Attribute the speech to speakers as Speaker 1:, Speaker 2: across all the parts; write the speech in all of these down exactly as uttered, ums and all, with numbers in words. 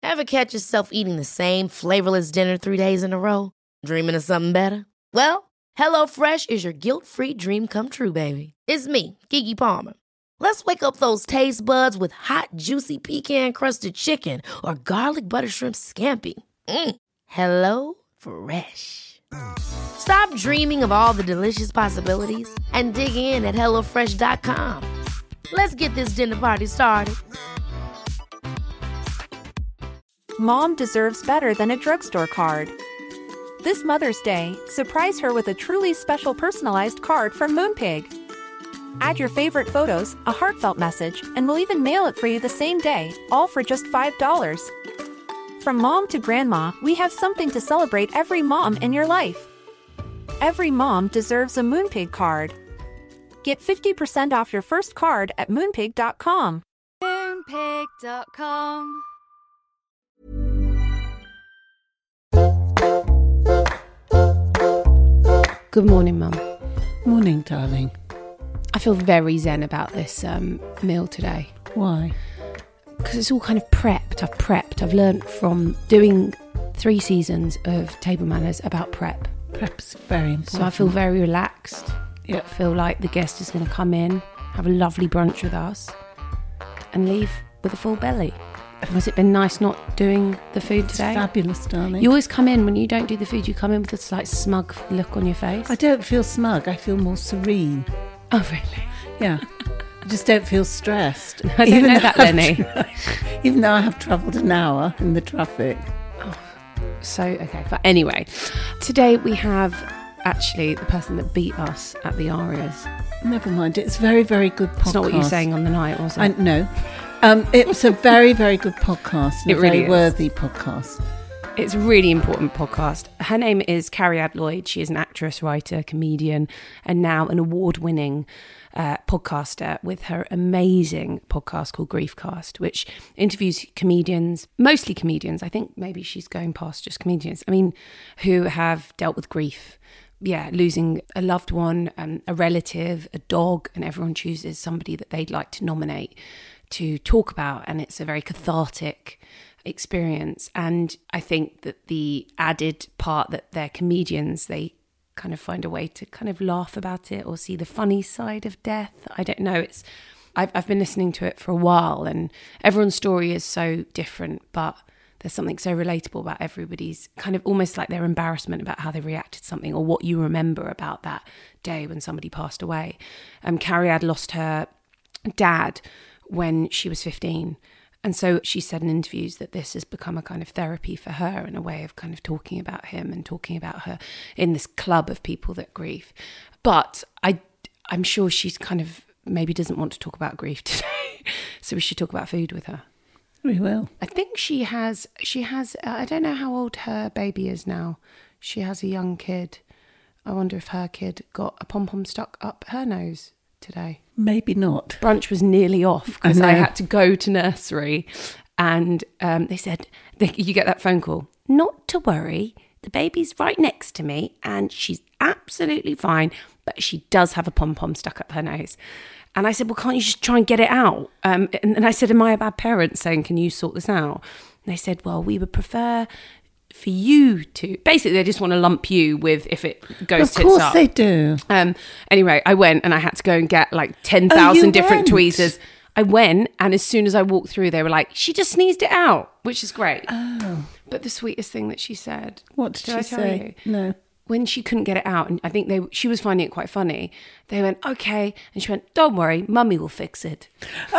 Speaker 1: Ever catch yourself eating the same flavorless dinner three days in a row? Dreaming of something better? Well, HelloFresh is your guilt-free dream come true, baby. It's me, Keke Palmer. Let's wake up those taste buds with hot, juicy pecan-crusted chicken or garlic butter shrimp scampi. Mm. Hello Fresh. Stop dreaming of all the delicious possibilities and dig in at hello fresh dot com. Let's get this dinner party started.
Speaker 2: Mom deserves better than a drugstore card. This Mother's Day, surprise her with a truly special personalized card from Moonpig. Add your favorite photos, a heartfelt message, and we'll even mail it for you the same day, all for just five dollars. From mom to grandma, we have something to celebrate every mom in your life. Every mom deserves a Moonpig card. Get fifty percent off your first card at moonpig dot com.
Speaker 3: moonpig dot com.
Speaker 4: Good morning, Mum.
Speaker 5: Morning, darling.
Speaker 4: I feel very zen about this um, meal today.
Speaker 5: Why?
Speaker 4: Because it's all kind of prepped. I've prepped. I've learnt from doing three seasons of Table Manners about prep.
Speaker 5: Prep's very important.
Speaker 4: So I feel very relaxed.
Speaker 5: Yeah.
Speaker 4: I feel like the guest is going to come in, have a lovely brunch with us, and leave with a full belly. Has it been nice not doing the food
Speaker 5: It's
Speaker 4: today?
Speaker 5: fabulous, darling.
Speaker 4: You always come in, when you don't do the food, you come in with a slight smug look on your face.
Speaker 5: I don't feel smug. I feel more serene.
Speaker 4: Oh, really?
Speaker 5: Yeah. I just don't feel stressed.
Speaker 4: I don't know that,
Speaker 5: I've
Speaker 4: Lenny.
Speaker 5: tra- even though I have travelled an hour in the traffic.
Speaker 4: So, okay, but anyway, today we have actually the person that beat us at the Arias.
Speaker 5: Never mind. It's a very, very good podcast.
Speaker 4: It's not what you were saying on the night, was it?
Speaker 5: I, no. Um, it was a very, very good podcast. And
Speaker 4: It
Speaker 5: a
Speaker 4: really
Speaker 5: very
Speaker 4: is.
Speaker 5: worthy podcast.
Speaker 4: It's a really important podcast. Her name is Carrie Lloyd. She is an actress, writer, comedian, and now an award-winning uh, podcaster with her amazing podcast called Griefcast, which interviews comedians, mostly comedians. I think maybe she's going past just comedians. I mean, who have dealt with grief. Yeah, losing a loved one, um, a relative, a dog, and everyone chooses somebody that they'd like to nominate to talk about. And it's a very cathartic experience. And I think that the added part that they're comedians, they kind of find a way to kind of laugh about it or see the funny side of death. I don't know. It's I've, I've been listening to it for a while, and everyone's story is so different, but there's something so relatable about everybody's kind of almost like their embarrassment about how they reacted to something or what you remember about that day when somebody passed away. Um, Carrie had lost her dad when she was fifteen. And so she said in interviews that this has become a kind of therapy for her and a way of kind of talking about him and talking about her in this club of people that grieve. But I, I'm sure she's kind of maybe doesn't want to talk about grief today. So we should talk about food with her.
Speaker 5: We will.
Speaker 4: I think she has, she has, uh, I don't know how old her baby is now. She has a young kid. I wonder if her kid got a pom-pom stuck up her nose today.
Speaker 5: Maybe not.
Speaker 4: Brunch was nearly off because
Speaker 5: I
Speaker 4: I,
Speaker 5: know.
Speaker 4: had to go to nursery, and um, they said, they, you get that phone call, not to worry, the baby's right next to me and she's absolutely fine, but she does have a pom-pom stuck up her nose. And I said, well, can't you just try and get it out? Um, and, and I said, am I a bad parent saying, can you sort this out? And they said, well, we would prefer for you to, basically they just want to lump you with if it goes
Speaker 5: Of
Speaker 4: tits
Speaker 5: course
Speaker 4: up.
Speaker 5: they do.
Speaker 4: Um, anyway, I went and I had to go and get like ten thousand
Speaker 5: Oh, you
Speaker 4: different
Speaker 5: went?
Speaker 4: tweezers. I went, and as soon as I walked through, they were like, she just sneezed it out, which is great.
Speaker 5: Oh.
Speaker 4: But the sweetest thing that she said,
Speaker 5: What did,
Speaker 4: did
Speaker 5: she
Speaker 4: I tell
Speaker 5: say?
Speaker 4: you?
Speaker 5: No.
Speaker 4: When she couldn't get it out, and I think they she was finding it quite funny, they went, okay. And she went, don't worry, mummy will fix it.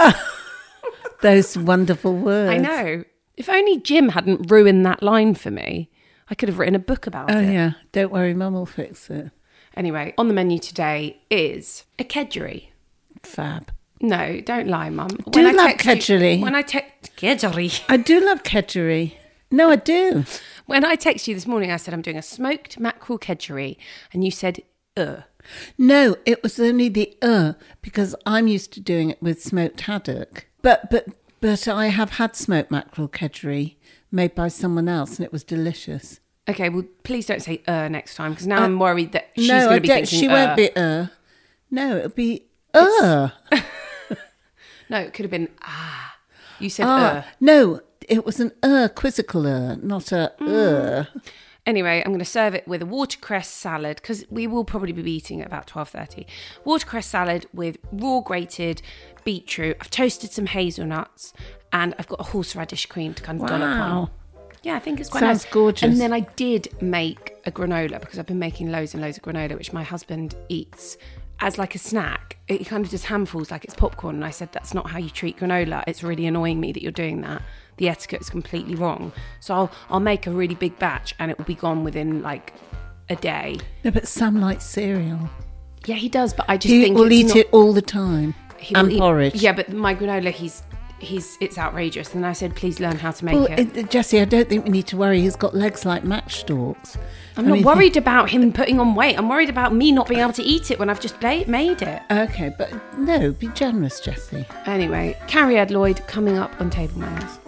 Speaker 5: Those wonderful words.
Speaker 4: I know. If only Jim hadn't ruined that line for me, I could have written a book about
Speaker 5: Oh,
Speaker 4: it.
Speaker 5: yeah. Don't worry, Mum will fix it.
Speaker 4: Anyway, on the menu today is a kedgeree.
Speaker 5: Fab.
Speaker 4: No, don't lie, Mum.
Speaker 5: do
Speaker 4: When I
Speaker 5: love
Speaker 4: text you-
Speaker 5: kedgeree.
Speaker 4: When I text kedgeree.
Speaker 5: I do love kedgeree. No, I do.
Speaker 4: When I texted you this morning, I said I'm doing a smoked mackerel kedgeree, and you said, uh.
Speaker 5: No, it was only the uh because I'm used to doing it with smoked haddock. But but but I have had smoked mackerel kedgeree made by someone else, and it was delicious.
Speaker 4: Okay, well, please don't say uh next time, because now
Speaker 5: Uh,
Speaker 4: I'm worried that she's
Speaker 5: no,
Speaker 4: going
Speaker 5: I
Speaker 4: to be
Speaker 5: don't.
Speaker 4: thinking
Speaker 5: She
Speaker 4: uh.
Speaker 5: won't be uh. No, it'll be uh.
Speaker 4: No, it could have been ah. You said
Speaker 5: Ah,
Speaker 4: uh.
Speaker 5: no, it was an er, quizzical er, not a er.
Speaker 4: Anyway, I'm going to serve it with a watercress salad because we will probably be eating at about twelve thirty. Watercress salad with raw grated beetroot. I've toasted some hazelnuts and I've got a horseradish cream to kind of dollop on.
Speaker 5: Wow.
Speaker 4: Yeah, I think it's quite
Speaker 5: Sounds
Speaker 4: nice.
Speaker 5: gorgeous.
Speaker 4: And then I did make a granola because I've been making loads and loads of granola, which my husband eats as like a snack. He kind of just handfuls like it's popcorn. And I said, that's not how you treat granola. It's really annoying me that you're doing that. The etiquette is completely wrong. So I'll I'll make a really big batch and it will be gone within like a day.
Speaker 5: No, but Sam likes cereal.
Speaker 4: Yeah, he does, but I just
Speaker 5: He
Speaker 4: think
Speaker 5: will
Speaker 4: it's
Speaker 5: eat
Speaker 4: not,
Speaker 5: it all the time.
Speaker 4: he will
Speaker 5: And
Speaker 4: eat-
Speaker 5: porridge.
Speaker 4: Yeah, but my granola, he's he's it's outrageous. And I said, please learn how to make
Speaker 5: Well,
Speaker 4: it.
Speaker 5: it, Jessie, I don't think we need to worry. He's got legs like matchstalks.
Speaker 4: I'm
Speaker 5: I
Speaker 4: not
Speaker 5: mean-
Speaker 4: worried about him putting on weight. I'm worried about me not being able to eat it when I've just bla- made it.
Speaker 5: Okay, but no, be generous, Jessie.
Speaker 4: Anyway, Carrie Ad Lloyd coming up on Table Manners.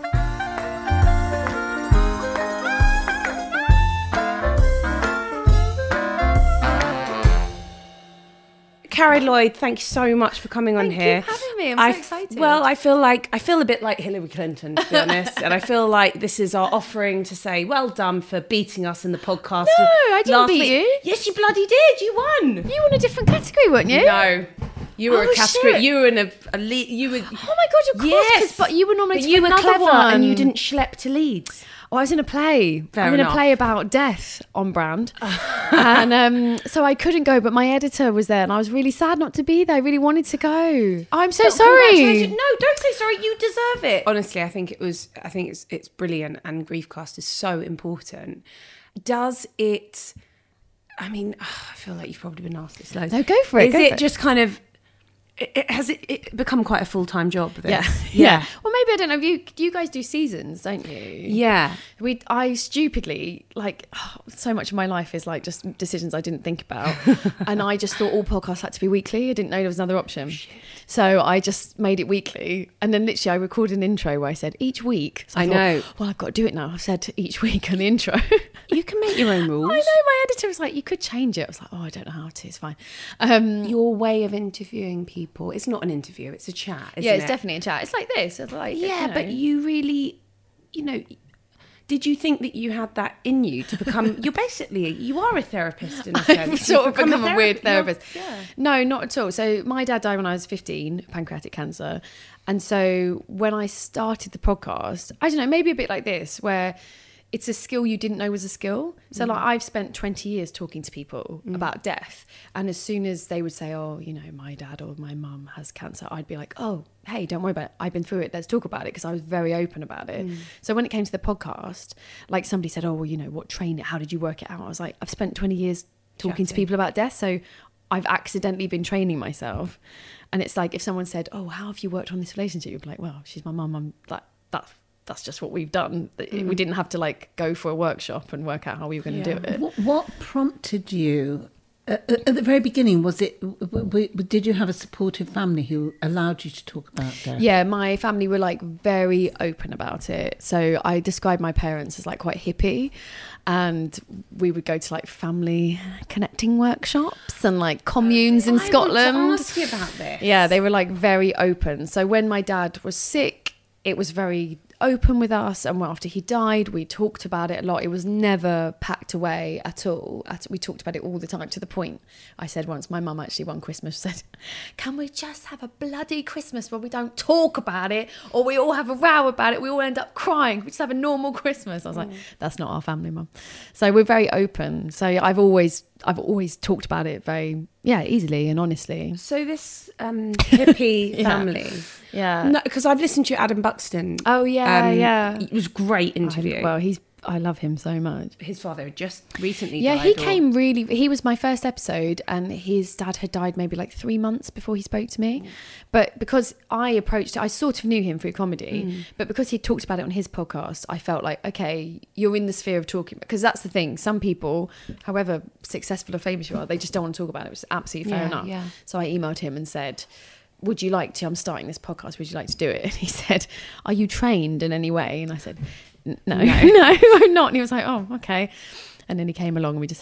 Speaker 4: Carrie Lloyd, thank you so much for coming on
Speaker 3: Thank you
Speaker 4: here.
Speaker 3: for having me. I'm
Speaker 4: I
Speaker 3: so
Speaker 4: f-
Speaker 3: excited.
Speaker 4: Well, I feel like I feel a bit like Hillary Clinton, to be honest, and I feel like this is our offering to say, well done for beating us in the podcast.
Speaker 3: No, I didn't
Speaker 4: last
Speaker 3: beat
Speaker 4: week.
Speaker 3: you.
Speaker 4: Yes, you bloody did. You won.
Speaker 3: You won a different category, weren't you?
Speaker 4: No, you were
Speaker 3: Oh,
Speaker 4: a category.
Speaker 3: shit.
Speaker 4: You were in a, a lead. You were.
Speaker 3: Oh my god, of course.
Speaker 4: Yes,
Speaker 3: 'cause- but you were
Speaker 4: But
Speaker 3: nominated
Speaker 4: you
Speaker 3: for
Speaker 4: were
Speaker 3: another
Speaker 4: clever
Speaker 3: one.
Speaker 4: and you didn't schlep to Leeds.
Speaker 3: Oh, I was in a play.
Speaker 4: Fair
Speaker 3: I'm in
Speaker 4: enough.
Speaker 3: a play about death on brand. and um, so I couldn't go, but my editor was there and I was really sad not to be there. I really wanted to go. I'm so
Speaker 4: But
Speaker 3: sorry.
Speaker 4: congratulations. No, don't say sorry. You deserve it. Honestly, I think it was. I think it's it's brilliant, and Griefcast is so important. Does it? I mean, I feel like you've probably been asked this loads.
Speaker 3: No, go for it,
Speaker 4: Is
Speaker 3: go
Speaker 4: it
Speaker 3: for it.
Speaker 4: just kind of? It, it, has it, it become quite a full time job? This?
Speaker 3: Yeah.
Speaker 4: yeah,
Speaker 3: Well, maybe I don't know. You you guys do seasons, don't you?
Speaker 4: yeah.
Speaker 3: We I stupidly like oh, so much of my life is like just decisions I didn't think about, and I just thought all podcasts had to be weekly. I didn't know there was another option, so I just made it weekly. And then literally I recorded an intro where I said each week. So I,
Speaker 4: I
Speaker 3: thought,
Speaker 4: know.
Speaker 3: Well, I've got to do it now. I've said each week on the intro.
Speaker 4: You can make your own rules.
Speaker 3: I know. My editor was like, "You could change it." I was like, "Oh, I don't know how to. It's fine." Um,
Speaker 4: Your way of interviewing people. It's not an interview. It's a chat. Isn't
Speaker 3: yeah, it's
Speaker 4: it?
Speaker 3: definitely a chat. It's like this. It's like
Speaker 4: Yeah,
Speaker 3: you know.
Speaker 4: but you really, you know, did you think that you had that in you to become? You're basically you are a therapist in a sense.
Speaker 3: I've sort of
Speaker 4: You've
Speaker 3: become a weird
Speaker 4: thera-
Speaker 3: therapist.
Speaker 4: you're- Yeah.
Speaker 3: No, not at all. So my dad died when I was fifteen, pancreatic cancer. And so when I started the podcast, I don't know, maybe a bit like this, where it's a skill you didn't know was a skill. So like I've spent twenty years talking to people about death. And as soon as they would say, oh, you know, my dad or my mum has cancer, I'd be like, oh, hey, don't worry about it. I've been through it. Let's talk about it. Because I was very open about it. So when it came to the podcast, like somebody said, oh, well, you know, what trained it? How did you work it out? I was like, I've spent twenty years talking to
Speaker 4: Chatting.
Speaker 3: people about death. So I've accidentally been training myself. And it's like if someone said, oh, how have you worked on this relationship? You'd be like, well, she's my mum. I'm like, that's that's just what we've done. We didn't have to like go for a workshop and work out how we were going to
Speaker 4: Yeah.
Speaker 3: do it.
Speaker 5: What, what prompted you? Uh, at the very beginning, was it? W- w- did you have a supportive family who allowed you to talk about death?
Speaker 3: Yeah, my family were like very open about it. So I describe my parents as like quite hippie, and we would go to like family connecting workshops and like communes in
Speaker 4: I want to
Speaker 3: Scotland.
Speaker 4: ask you about this.
Speaker 3: Yeah, they were like very open. So when my dad was sick, it was very open with us, and after he died we talked about it a lot. It was never packed away at all. At, we talked about it all the time, to the point I said once, my mum actually one Christmas said, can we just have a bloody Christmas where we don't talk about it, or we all have a row about it, we all end up crying, we just have a normal Christmas. I was like, that's not our family, mum. So we're very open. So I've always I've always talked about it very yeah easily and honestly.
Speaker 4: So this um, hippie
Speaker 3: Yeah.
Speaker 4: family.
Speaker 3: Yeah.
Speaker 4: No, because I've listened to Adam Buxton.
Speaker 3: Oh, yeah,
Speaker 4: Um,
Speaker 3: yeah.
Speaker 4: It was a great interview.
Speaker 3: I, well, he's I love him so much.
Speaker 4: His father had just recently
Speaker 3: Yeah,
Speaker 4: died.
Speaker 3: he
Speaker 4: or-
Speaker 3: came really. He was my first episode, and his dad had died maybe like three months before he spoke to me. But because I approached, I sort of knew him through comedy. But because he talked about it on his podcast, I felt like, okay, you're in the sphere of talking. Because that's the thing. Some people, however successful or famous you are, they just don't want to talk about it. Which is absolutely fair
Speaker 4: Yeah,
Speaker 3: enough.
Speaker 4: yeah.
Speaker 3: So I emailed him and said, would you like to, I'm starting this podcast, would you like to do it? And he said, are you trained in any way? And I said, no, no, no, I'm not. And he was like, oh, okay. And then he came along and we just had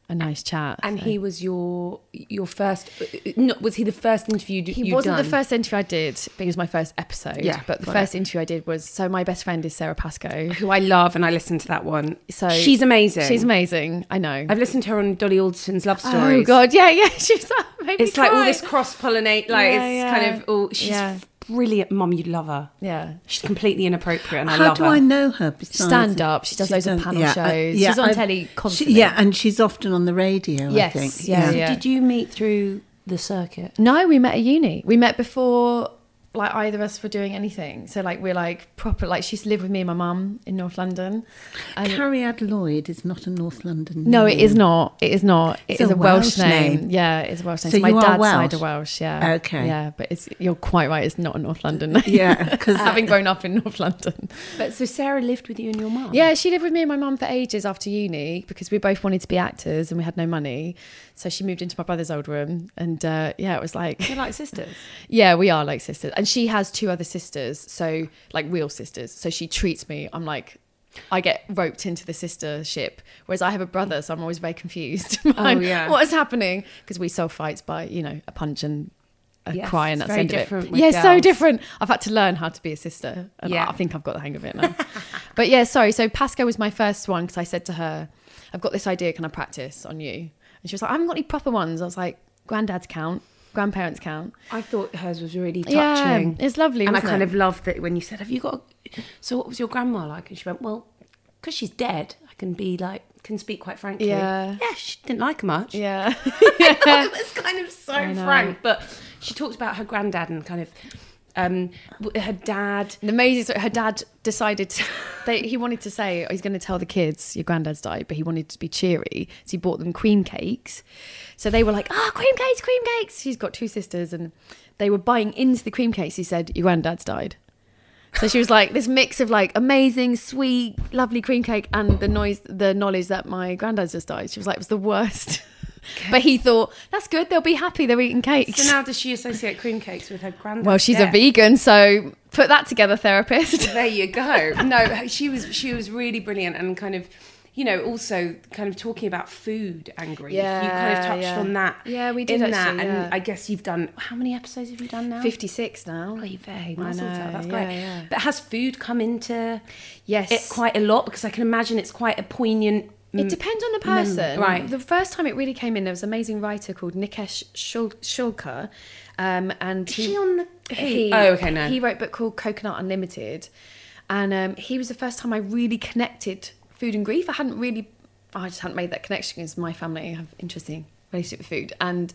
Speaker 3: a nice chat.
Speaker 4: And
Speaker 3: so.
Speaker 4: he was your your first. No, was he the first interview you,
Speaker 3: He
Speaker 4: you'd
Speaker 3: wasn't
Speaker 4: done?
Speaker 3: the first interview I did, but he was my first episode.
Speaker 4: Yeah,
Speaker 3: but the
Speaker 4: got
Speaker 3: first
Speaker 4: it.
Speaker 3: interview I did was, so my best friend is Sarah Pascoe.
Speaker 4: Who I love, and I listened to that one.
Speaker 3: So
Speaker 4: she's amazing.
Speaker 3: She's amazing. I know.
Speaker 4: I've listened to her on Dolly Alderton's Love
Speaker 3: Oh
Speaker 4: Stories.
Speaker 3: God, yeah, yeah. She's made me
Speaker 4: It's like all
Speaker 3: cry.
Speaker 4: this cross pollinate. Like
Speaker 3: Yeah,
Speaker 4: it's
Speaker 3: yeah.
Speaker 4: kind of all. She's
Speaker 3: Yeah.
Speaker 4: brilliant, Mum. You'd love her.
Speaker 3: Yeah.
Speaker 4: She's completely inappropriate, and I
Speaker 5: How
Speaker 4: love
Speaker 5: do
Speaker 4: her.
Speaker 5: I know her? Besides
Speaker 3: Stand up. She does loads of
Speaker 5: done-
Speaker 3: panel
Speaker 5: yeah,
Speaker 3: shows.
Speaker 5: I- yeah,
Speaker 3: She's on
Speaker 5: I've-
Speaker 3: telly
Speaker 5: she-
Speaker 3: constantly.
Speaker 5: yeah, and she's often on the radio,
Speaker 3: Yes,
Speaker 5: I think.
Speaker 3: yeah,
Speaker 4: So
Speaker 3: yeah.
Speaker 4: Did you meet through the circuit?
Speaker 3: No, we met at uni. We met before like either of us were doing anything. So like we're like proper, like she used to live with me and my mum in North London. And
Speaker 5: Carrie-Ad Lloyd is not a North London
Speaker 3: no,
Speaker 5: name.
Speaker 3: it is not. It is not. It
Speaker 5: It's
Speaker 3: is
Speaker 5: a
Speaker 3: a Welsh,
Speaker 5: Welsh
Speaker 3: name.
Speaker 5: name.
Speaker 3: Yeah, it's a Welsh name.
Speaker 5: So
Speaker 3: So, my
Speaker 5: you are
Speaker 3: dad's
Speaker 5: Welsh?
Speaker 3: side are Welsh. Yeah.
Speaker 5: Okay.
Speaker 3: Yeah, but it's you're quite right. It's not a North London name.
Speaker 5: Yeah, because
Speaker 3: Having grown up in North London.
Speaker 4: But so Sarah lived with you and your mum.
Speaker 3: Yeah, she lived with me and my mum for ages after uni because we both wanted to be actors and we had no money. So she moved into my brother's old room, and uh, yeah, it was like
Speaker 4: You're like sisters.
Speaker 3: yeah, we are like sisters. And she has two other sisters, so like real sisters. So she treats me, I'm like, I get roped into the sistership, whereas I have a brother, so I'm always very confused.
Speaker 4: Oh, yeah.
Speaker 3: What is happening? Because we solve fights by, you know, a punch and a
Speaker 4: Yes,
Speaker 3: cry, and
Speaker 4: it's
Speaker 3: that's the
Speaker 4: very
Speaker 3: end of
Speaker 4: different
Speaker 3: it.
Speaker 4: with
Speaker 3: Yeah, so
Speaker 4: girls.
Speaker 3: different. I've had to learn how to be a sister, and
Speaker 4: Yeah.
Speaker 3: I think I've got the hang of it now. But yeah, sorry. So Pasco was my first one because I said to her, I've got this idea, can I practice on you? And she was like, I haven't got any proper ones. I was like, granddads count, grandparents count.
Speaker 4: I thought hers was really
Speaker 3: Yeah,
Speaker 4: touching.
Speaker 3: it's lovely,
Speaker 4: And I
Speaker 3: wasn't
Speaker 4: kind
Speaker 3: it?
Speaker 4: of loved that when you said, have you got... So what was your grandma like? And she went, well, because she's dead, I can be like, can speak quite frankly.
Speaker 3: Yeah.
Speaker 4: Yeah, she didn't like her much.
Speaker 3: Yeah.
Speaker 4: It was kind of so
Speaker 3: I know.
Speaker 4: frank. But she talked about her granddad and kind of um, w- her dad.
Speaker 3: The amazing story, her dad decided to, they, he wanted to say, oh, he's going to tell the kids your granddad's died, but he wanted to be cheery. So he bought them cream cakes. So they were like, ah, oh, cream cakes, cream cakes. She's got two sisters and they were buying into the cream cakes. He said, your granddad's died. So she was like this mix of like amazing, sweet, lovely cream cake and the noise, the knowledge that my granddad's just died. She was like, it was the worst. But he thought, that's good. They'll be happy. They're eating cakes.
Speaker 4: So now does she associate cream cakes with her granddad?
Speaker 3: Well, she's a vegan, so put that together, therapist.
Speaker 4: There you go. No, she was she was really brilliant and kind of, you know, also kind of talking about food and grief.
Speaker 3: Yeah,
Speaker 4: you kind of touched
Speaker 3: yeah.
Speaker 4: on that.
Speaker 3: Yeah, we did
Speaker 4: in
Speaker 3: actually,
Speaker 4: that,
Speaker 3: yeah.
Speaker 4: and I guess you've done how many episodes have you done now?
Speaker 3: fifty-six now.
Speaker 4: Oh, you very
Speaker 3: I
Speaker 4: muzzled
Speaker 3: know,
Speaker 4: her. That's
Speaker 3: yeah,
Speaker 4: great.
Speaker 3: yeah.
Speaker 4: But has food come into
Speaker 3: Yes.
Speaker 4: it quite a lot? Because I can imagine it's quite a poignant.
Speaker 3: It depends on the person.
Speaker 4: right.
Speaker 3: The first time it really came in, there was an amazing writer called Nikesh Shul- Shulkar. Um, and
Speaker 4: Is
Speaker 3: he,
Speaker 4: she on the?
Speaker 3: he,
Speaker 4: oh, okay, no.
Speaker 3: He wrote a book called Coconut Unlimited. And um, he was the first time I really connected food and grief. I hadn't really, I just hadn't made that connection because my family have interesting relationship with food. And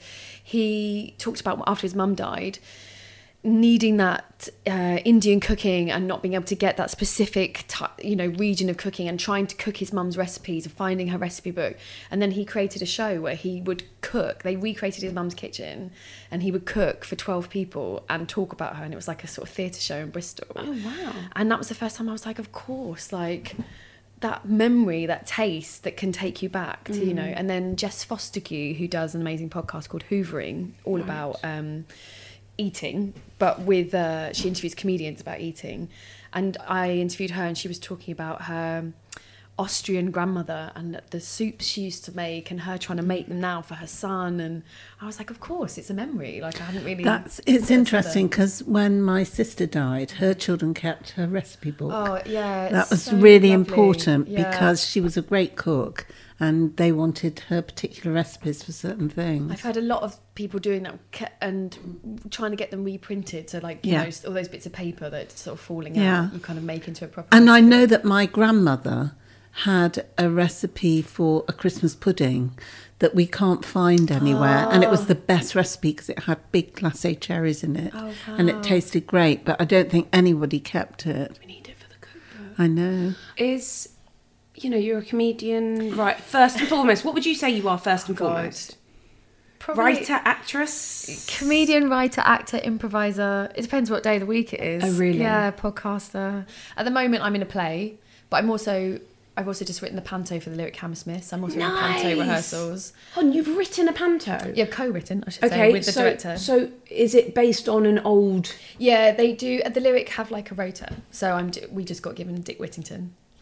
Speaker 3: he talked about after his mum died, needing that uh, Indian cooking and not being able to get that specific, t- you know, region of cooking and trying to cook his mum's recipes and finding her recipe book. And then he created a show where he would cook. They recreated his mum's kitchen and he would cook for twelve people and talk about her. And it was like a sort of theatre show in Bristol.
Speaker 4: Oh wow!
Speaker 3: And that was the first time I was like, of course, like that memory, that taste that can take you back to, you know. And then Jess Fostergue, who does an amazing podcast called Hoovering, all
Speaker 4: Right.
Speaker 3: about um, eating, but with uh, she interviews comedians about eating. And I interviewed her and she was talking about her Austrian grandmother and the soups she used to make and her trying to make them now for her son. And I was like, of course, it's a memory. Like I hadn't really...
Speaker 5: That's
Speaker 3: put it
Speaker 5: it's
Speaker 3: together.
Speaker 5: interesting because when my sister died, her children kept her recipe book.
Speaker 3: Oh, yeah. it's
Speaker 5: that was
Speaker 3: so
Speaker 5: really
Speaker 3: lovely.
Speaker 5: important
Speaker 3: Yeah.
Speaker 5: because she was a great cook and they wanted her particular recipes for certain things.
Speaker 3: I've heard a lot of people doing that ke- and trying to get them reprinted. So like, you
Speaker 5: Yeah.
Speaker 3: know, all those bits of paper that sort of falling
Speaker 5: Yeah.
Speaker 3: out, you kind of make into a proper
Speaker 5: And I
Speaker 3: recipe.
Speaker 5: know that my grandmother had a recipe for a Christmas pudding that we can't find anywhere. And it was the best recipe because it had big glacé cherries in it.
Speaker 3: Oh,
Speaker 5: And
Speaker 3: wow.
Speaker 5: it tasted great, but I don't think anybody kept it.
Speaker 4: We need it for the cookbook.
Speaker 5: I know.
Speaker 4: Is, you know, you're a comedian, right? First and foremost, what would you say you are first and
Speaker 3: God.
Speaker 4: foremost?
Speaker 3: Probably
Speaker 4: Writer, actress,
Speaker 3: comedian, writer, actor, improviser. It depends what day of the week it is.
Speaker 4: Oh, really?
Speaker 3: Yeah, podcaster. At the moment, I'm in a play, but I'm also... I've also just written the panto for the Lyric Hammersmiths. I'm also in panto
Speaker 4: Nice.
Speaker 3: rehearsals.
Speaker 4: Oh, and you've written a panto.
Speaker 3: Yeah, co-written, I should
Speaker 4: Okay,
Speaker 3: say, with the
Speaker 4: so,
Speaker 3: director.
Speaker 4: so is it based on an old?
Speaker 3: Yeah, they do. At the Lyric have like a rota. So I'm. We just got given Dick Whittington.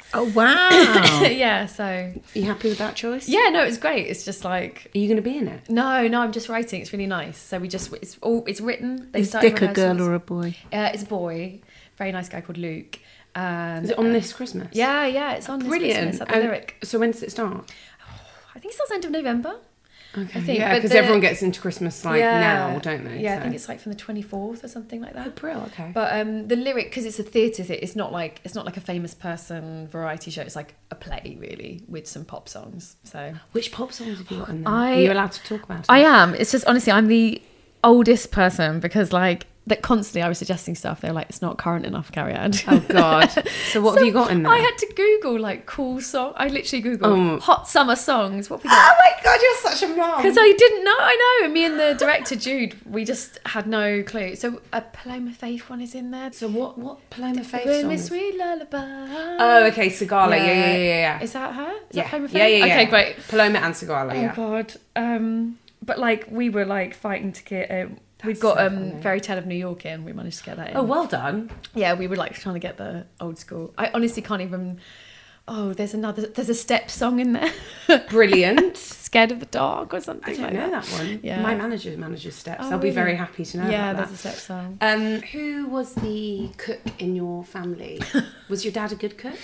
Speaker 5: Oh, wow.
Speaker 3: Yeah, so
Speaker 4: Are you happy with that choice?
Speaker 3: yeah, no, it's great. It's just like
Speaker 4: Are you going to be in it?
Speaker 3: no, no, I'm just writing. It's really nice. So we just it's all it's written. They
Speaker 5: Is
Speaker 3: started
Speaker 5: Dick a girl
Speaker 3: rehearsals.
Speaker 5: or a boy?
Speaker 3: Uh, it's a boy, very nice guy called Luke. And,
Speaker 4: Is it on
Speaker 3: uh,
Speaker 4: this Christmas?
Speaker 3: Yeah, yeah, it's on this
Speaker 4: Brilliant.
Speaker 3: Christmas at the
Speaker 4: And
Speaker 3: Lyric.
Speaker 4: So when does it start?
Speaker 3: I think it starts end of November.
Speaker 4: Okay.
Speaker 3: I think,
Speaker 4: yeah,
Speaker 3: but
Speaker 4: because
Speaker 3: the-
Speaker 4: everyone gets into Christmas like now, don't they?
Speaker 3: Yeah,
Speaker 4: So-
Speaker 3: I think it's like from the twenty-fourth or something like that.
Speaker 4: Oh, brill, okay.
Speaker 3: But um, the Lyric, because it's a theatre, thing, it's not like it's not like a famous person variety show. It's like a play, really, with some pop songs. So
Speaker 4: Which pop songs have you got in there?
Speaker 3: I-
Speaker 4: Are you allowed to talk about it?
Speaker 3: I am. It's just honestly, I'm the oldest person because like that constantly I was suggesting stuff. They were like, it's not current enough, Carrie-Anne.
Speaker 4: Oh, God. So what have you got in there?
Speaker 3: I had to Google like cool song. I literally Googled
Speaker 4: Oh.
Speaker 3: hot summer songs. What we
Speaker 4: Oh,
Speaker 3: got?
Speaker 4: my God, you're such a mum.
Speaker 3: Because I didn't know. I know. And me and the director Jude, we just had no clue. So a Paloma Faith one is in there.
Speaker 4: So what, what Paloma Faith
Speaker 3: When
Speaker 4: song
Speaker 3: we
Speaker 4: is-
Speaker 3: sweet lullaby.
Speaker 4: Oh, okay, Sagala. Yeah, yeah, yeah, yeah. yeah.
Speaker 3: Is that her? Is
Speaker 4: yeah.
Speaker 3: that Paloma Faith?
Speaker 4: yeah, yeah, yeah.
Speaker 3: Okay, great.
Speaker 4: Paloma and Sagala,
Speaker 3: Oh
Speaker 4: yeah.
Speaker 3: God. Um, but like we were like fighting to get. Uh, we've
Speaker 4: That's
Speaker 3: got
Speaker 4: so
Speaker 3: um,
Speaker 4: funny.
Speaker 3: Fairy Tale of New York in. We managed to get that in.
Speaker 4: Oh, well done.
Speaker 3: Yeah, we were like trying to get the old school. I honestly can't even. Oh, there's another. There's a step song in there.
Speaker 4: Brilliant.
Speaker 3: Scared of the dark or something
Speaker 4: I don't
Speaker 3: like
Speaker 4: know
Speaker 3: that.
Speaker 4: that one.
Speaker 3: Yeah.
Speaker 4: My manager manages steps.
Speaker 3: Oh,
Speaker 4: I'll be
Speaker 3: really?
Speaker 4: very happy to know
Speaker 3: Yeah,
Speaker 4: about
Speaker 3: there's
Speaker 4: that.
Speaker 3: a step song.
Speaker 4: Um, who was the cook in your family? Was your dad a good cook?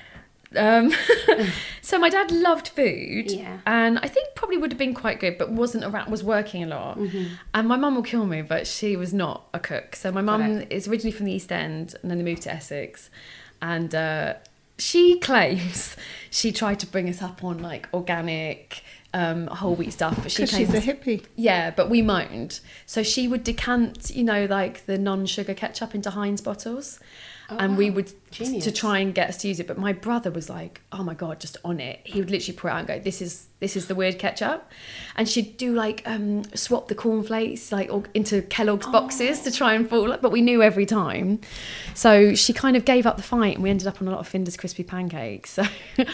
Speaker 3: Um, so my dad loved food,
Speaker 4: Yeah.
Speaker 3: and I think probably would have been quite good, but wasn't around. Was working a lot,
Speaker 4: Mm-hmm.
Speaker 3: and my mum will kill me, but she was not a cook. So my mum
Speaker 4: it.
Speaker 3: is originally from the East End, and then they moved to Essex, and uh, she claims she tried to bring us up on like organic. Um, whole wheat stuff, but she
Speaker 5: Because she's
Speaker 3: claims
Speaker 5: a hippie.
Speaker 3: yeah, but we moaned. So she would decant, you know, like the non-sugar ketchup into Heinz bottles, and we
Speaker 4: wow.
Speaker 3: would
Speaker 4: Genius.
Speaker 3: to try and get us to use it. But my brother was like, "Oh my god, just on it." He would literally pour it out and go, "This is this is the weird ketchup," and she'd do like um, swap the cornflakes like or, into Kellogg's boxes to try and fall. But we knew every time, so she kind of gave up the fight, and we ended up on a lot of Finder's crispy pancakes. So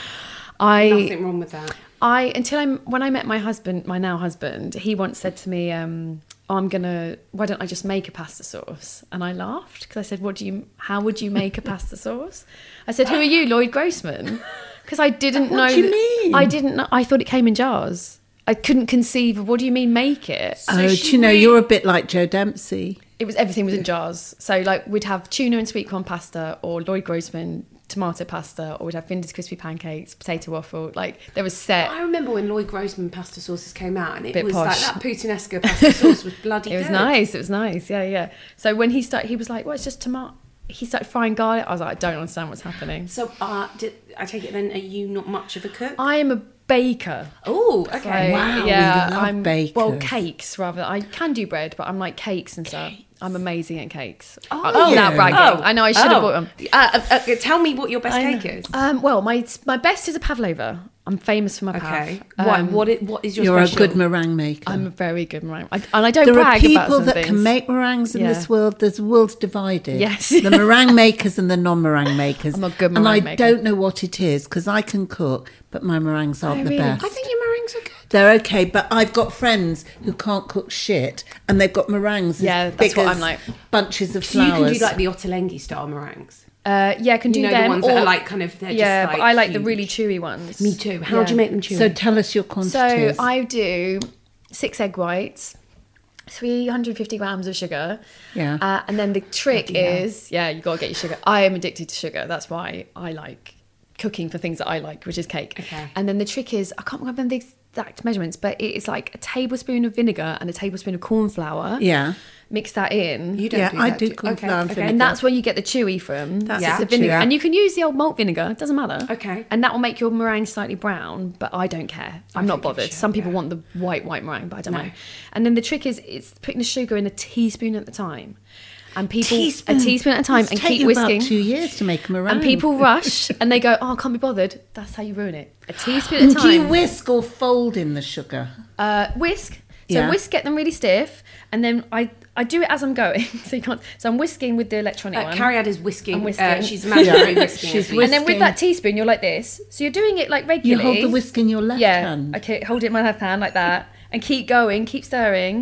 Speaker 3: I.
Speaker 4: Nothing wrong with that.
Speaker 3: I until I when I met my husband, my now husband, he once said to me, um, oh, "I'm gonna. Why don't I just make a pasta sauce?" And I laughed because I said, "What do you? How would you make a pasta sauce?" I said, "Who are you, Lloyd Grossman?" Because I didn't
Speaker 5: What
Speaker 3: know.
Speaker 5: do you
Speaker 3: that-
Speaker 5: mean?
Speaker 3: I didn't know. I thought it came in jars. I couldn't conceive of what do you mean make it.
Speaker 5: Oh, do you know, you're a bit like Joe Dempsey.
Speaker 3: It was everything was in jars. So like we'd have tuna and sweet corn pasta, or Lloyd Grossman tomato pasta, or we'd have Finder's crispy pancakes, potato waffle. Like there was set.
Speaker 4: I remember when Lloyd Grossman pasta sauces came out, and it
Speaker 3: Bit
Speaker 4: was
Speaker 3: posh.
Speaker 4: like that puttanesca pasta sauce was bloody
Speaker 3: It was
Speaker 4: good.
Speaker 3: nice. It was nice. Yeah, yeah. So when he started, he was like, "Well, it's just tomato." He started frying garlic. I was like, "I don't understand what's happening."
Speaker 4: So, uh, did, I take it then, are you not much of a cook?
Speaker 3: I am a baker.
Speaker 4: Oh, okay.
Speaker 3: So,
Speaker 5: Wow, we
Speaker 3: yeah,
Speaker 5: love
Speaker 3: I'm
Speaker 5: bakers.
Speaker 3: well cakes rather. I can do bread, but I'm like cakes and stuff. I'm amazing at cakes.
Speaker 4: Oh,
Speaker 3: Uh, without
Speaker 5: yeah.
Speaker 3: bragging. I know I should have
Speaker 4: Oh.
Speaker 3: bought them.
Speaker 4: Uh, uh, uh, tell me what your best
Speaker 3: I know.
Speaker 4: cake is.
Speaker 3: Um, well, my my best is a pavlova. I'm famous for my
Speaker 4: Okay.
Speaker 3: pav.
Speaker 4: what,
Speaker 3: Um,
Speaker 4: what, is, what is your
Speaker 5: You're
Speaker 4: special?
Speaker 5: a good meringue maker.
Speaker 3: I'm a very good meringue, I, and I don't
Speaker 5: there are
Speaker 3: brag about
Speaker 5: people
Speaker 3: some
Speaker 5: that
Speaker 3: things.
Speaker 5: can make meringues in
Speaker 3: Yeah.
Speaker 5: this world. There's worlds divided.
Speaker 3: Yes.
Speaker 5: The meringue makers and the non-meringue makers.
Speaker 3: I'm a good
Speaker 5: And I
Speaker 3: meringue maker.
Speaker 5: don't know what it is because I can cook, but my meringues aren't
Speaker 3: Oh,
Speaker 5: the
Speaker 3: really?
Speaker 5: best.
Speaker 4: I think your meringues are good.
Speaker 5: They're okay, but I've got friends who can't cook shit, and they've got meringues
Speaker 3: Yeah,
Speaker 5: as
Speaker 3: that's
Speaker 5: big
Speaker 3: what
Speaker 5: as
Speaker 3: I'm like.
Speaker 5: bunches of
Speaker 4: So you
Speaker 5: flowers.
Speaker 4: can do like the Ottolenghi style meringues.
Speaker 3: Uh, yeah, I can do
Speaker 4: You know
Speaker 3: them.
Speaker 4: the ones
Speaker 3: or,
Speaker 4: that are like kind of, they're
Speaker 3: yeah,
Speaker 4: just like
Speaker 3: but I like the
Speaker 4: huge.
Speaker 3: really chewy ones.
Speaker 4: Me too. How
Speaker 3: Yeah.
Speaker 4: do you make them chewy?
Speaker 5: So tell us your
Speaker 3: So
Speaker 5: quantities.
Speaker 3: I do six egg whites, three hundred fifty grams of sugar.
Speaker 5: Yeah.
Speaker 3: Uh, and then the trick
Speaker 4: Bloody hell.
Speaker 3: is, yeah, you got to get your sugar. I am addicted to sugar. That's why I like cooking for things that I like, which is cake.
Speaker 4: Okay.
Speaker 3: And then the trick is, I can't remember the exact measurements, but it's like a tablespoon of vinegar and a tablespoon of corn flour.
Speaker 5: yeah.
Speaker 3: Mix that in.
Speaker 4: you don't
Speaker 5: Yeah,
Speaker 4: do
Speaker 5: I
Speaker 4: that,
Speaker 5: do
Speaker 4: you?
Speaker 5: corn flour and vinegar.
Speaker 3: And that's where you get the chewy from.
Speaker 5: That's
Speaker 3: It's
Speaker 4: the
Speaker 3: the vinegar.
Speaker 5: chewy.
Speaker 3: And you can use the old malt vinegar, it doesn't matter.
Speaker 4: Okay.
Speaker 3: And that will make your meringue slightly brown, but I don't care. I'm not
Speaker 4: don't give a
Speaker 3: bothered.
Speaker 4: shit,
Speaker 3: Some people
Speaker 4: yeah.
Speaker 3: want the white, white meringue, but I don't
Speaker 4: No.
Speaker 3: mind. And then the trick is it's putting the sugar in a teaspoon at a time. And people,
Speaker 5: Teaspoon.
Speaker 3: a teaspoon at a time,
Speaker 5: It's
Speaker 3: and
Speaker 5: take
Speaker 3: keep
Speaker 5: you
Speaker 3: whisking.
Speaker 5: about two years to make a meringue.
Speaker 3: And people rush and they go, oh, I can't be bothered. That's how you ruin it. A teaspoon at
Speaker 5: And
Speaker 3: a
Speaker 5: do you
Speaker 3: time.
Speaker 5: whisk or fold in the sugar?
Speaker 3: Uh, whisk. So
Speaker 5: Yeah.
Speaker 3: whisk, get them really stiff, and then I, I do it as I'm going. So you can't. So I'm whisking with the electronic
Speaker 4: Uh,
Speaker 3: one.
Speaker 4: Carrie is whisking.
Speaker 3: I'm whisking.
Speaker 4: Uh, she's imaginary
Speaker 5: Yeah.
Speaker 4: whisking.
Speaker 5: She's
Speaker 4: as we-
Speaker 3: and then with
Speaker 5: whisking.
Speaker 3: that teaspoon, you're like this. So you're doing it like
Speaker 5: You
Speaker 3: regularly.
Speaker 5: hold the whisk in your left
Speaker 3: yeah.
Speaker 5: hand.
Speaker 3: Okay, hold it in my left hand like that, and keep going, keep stirring,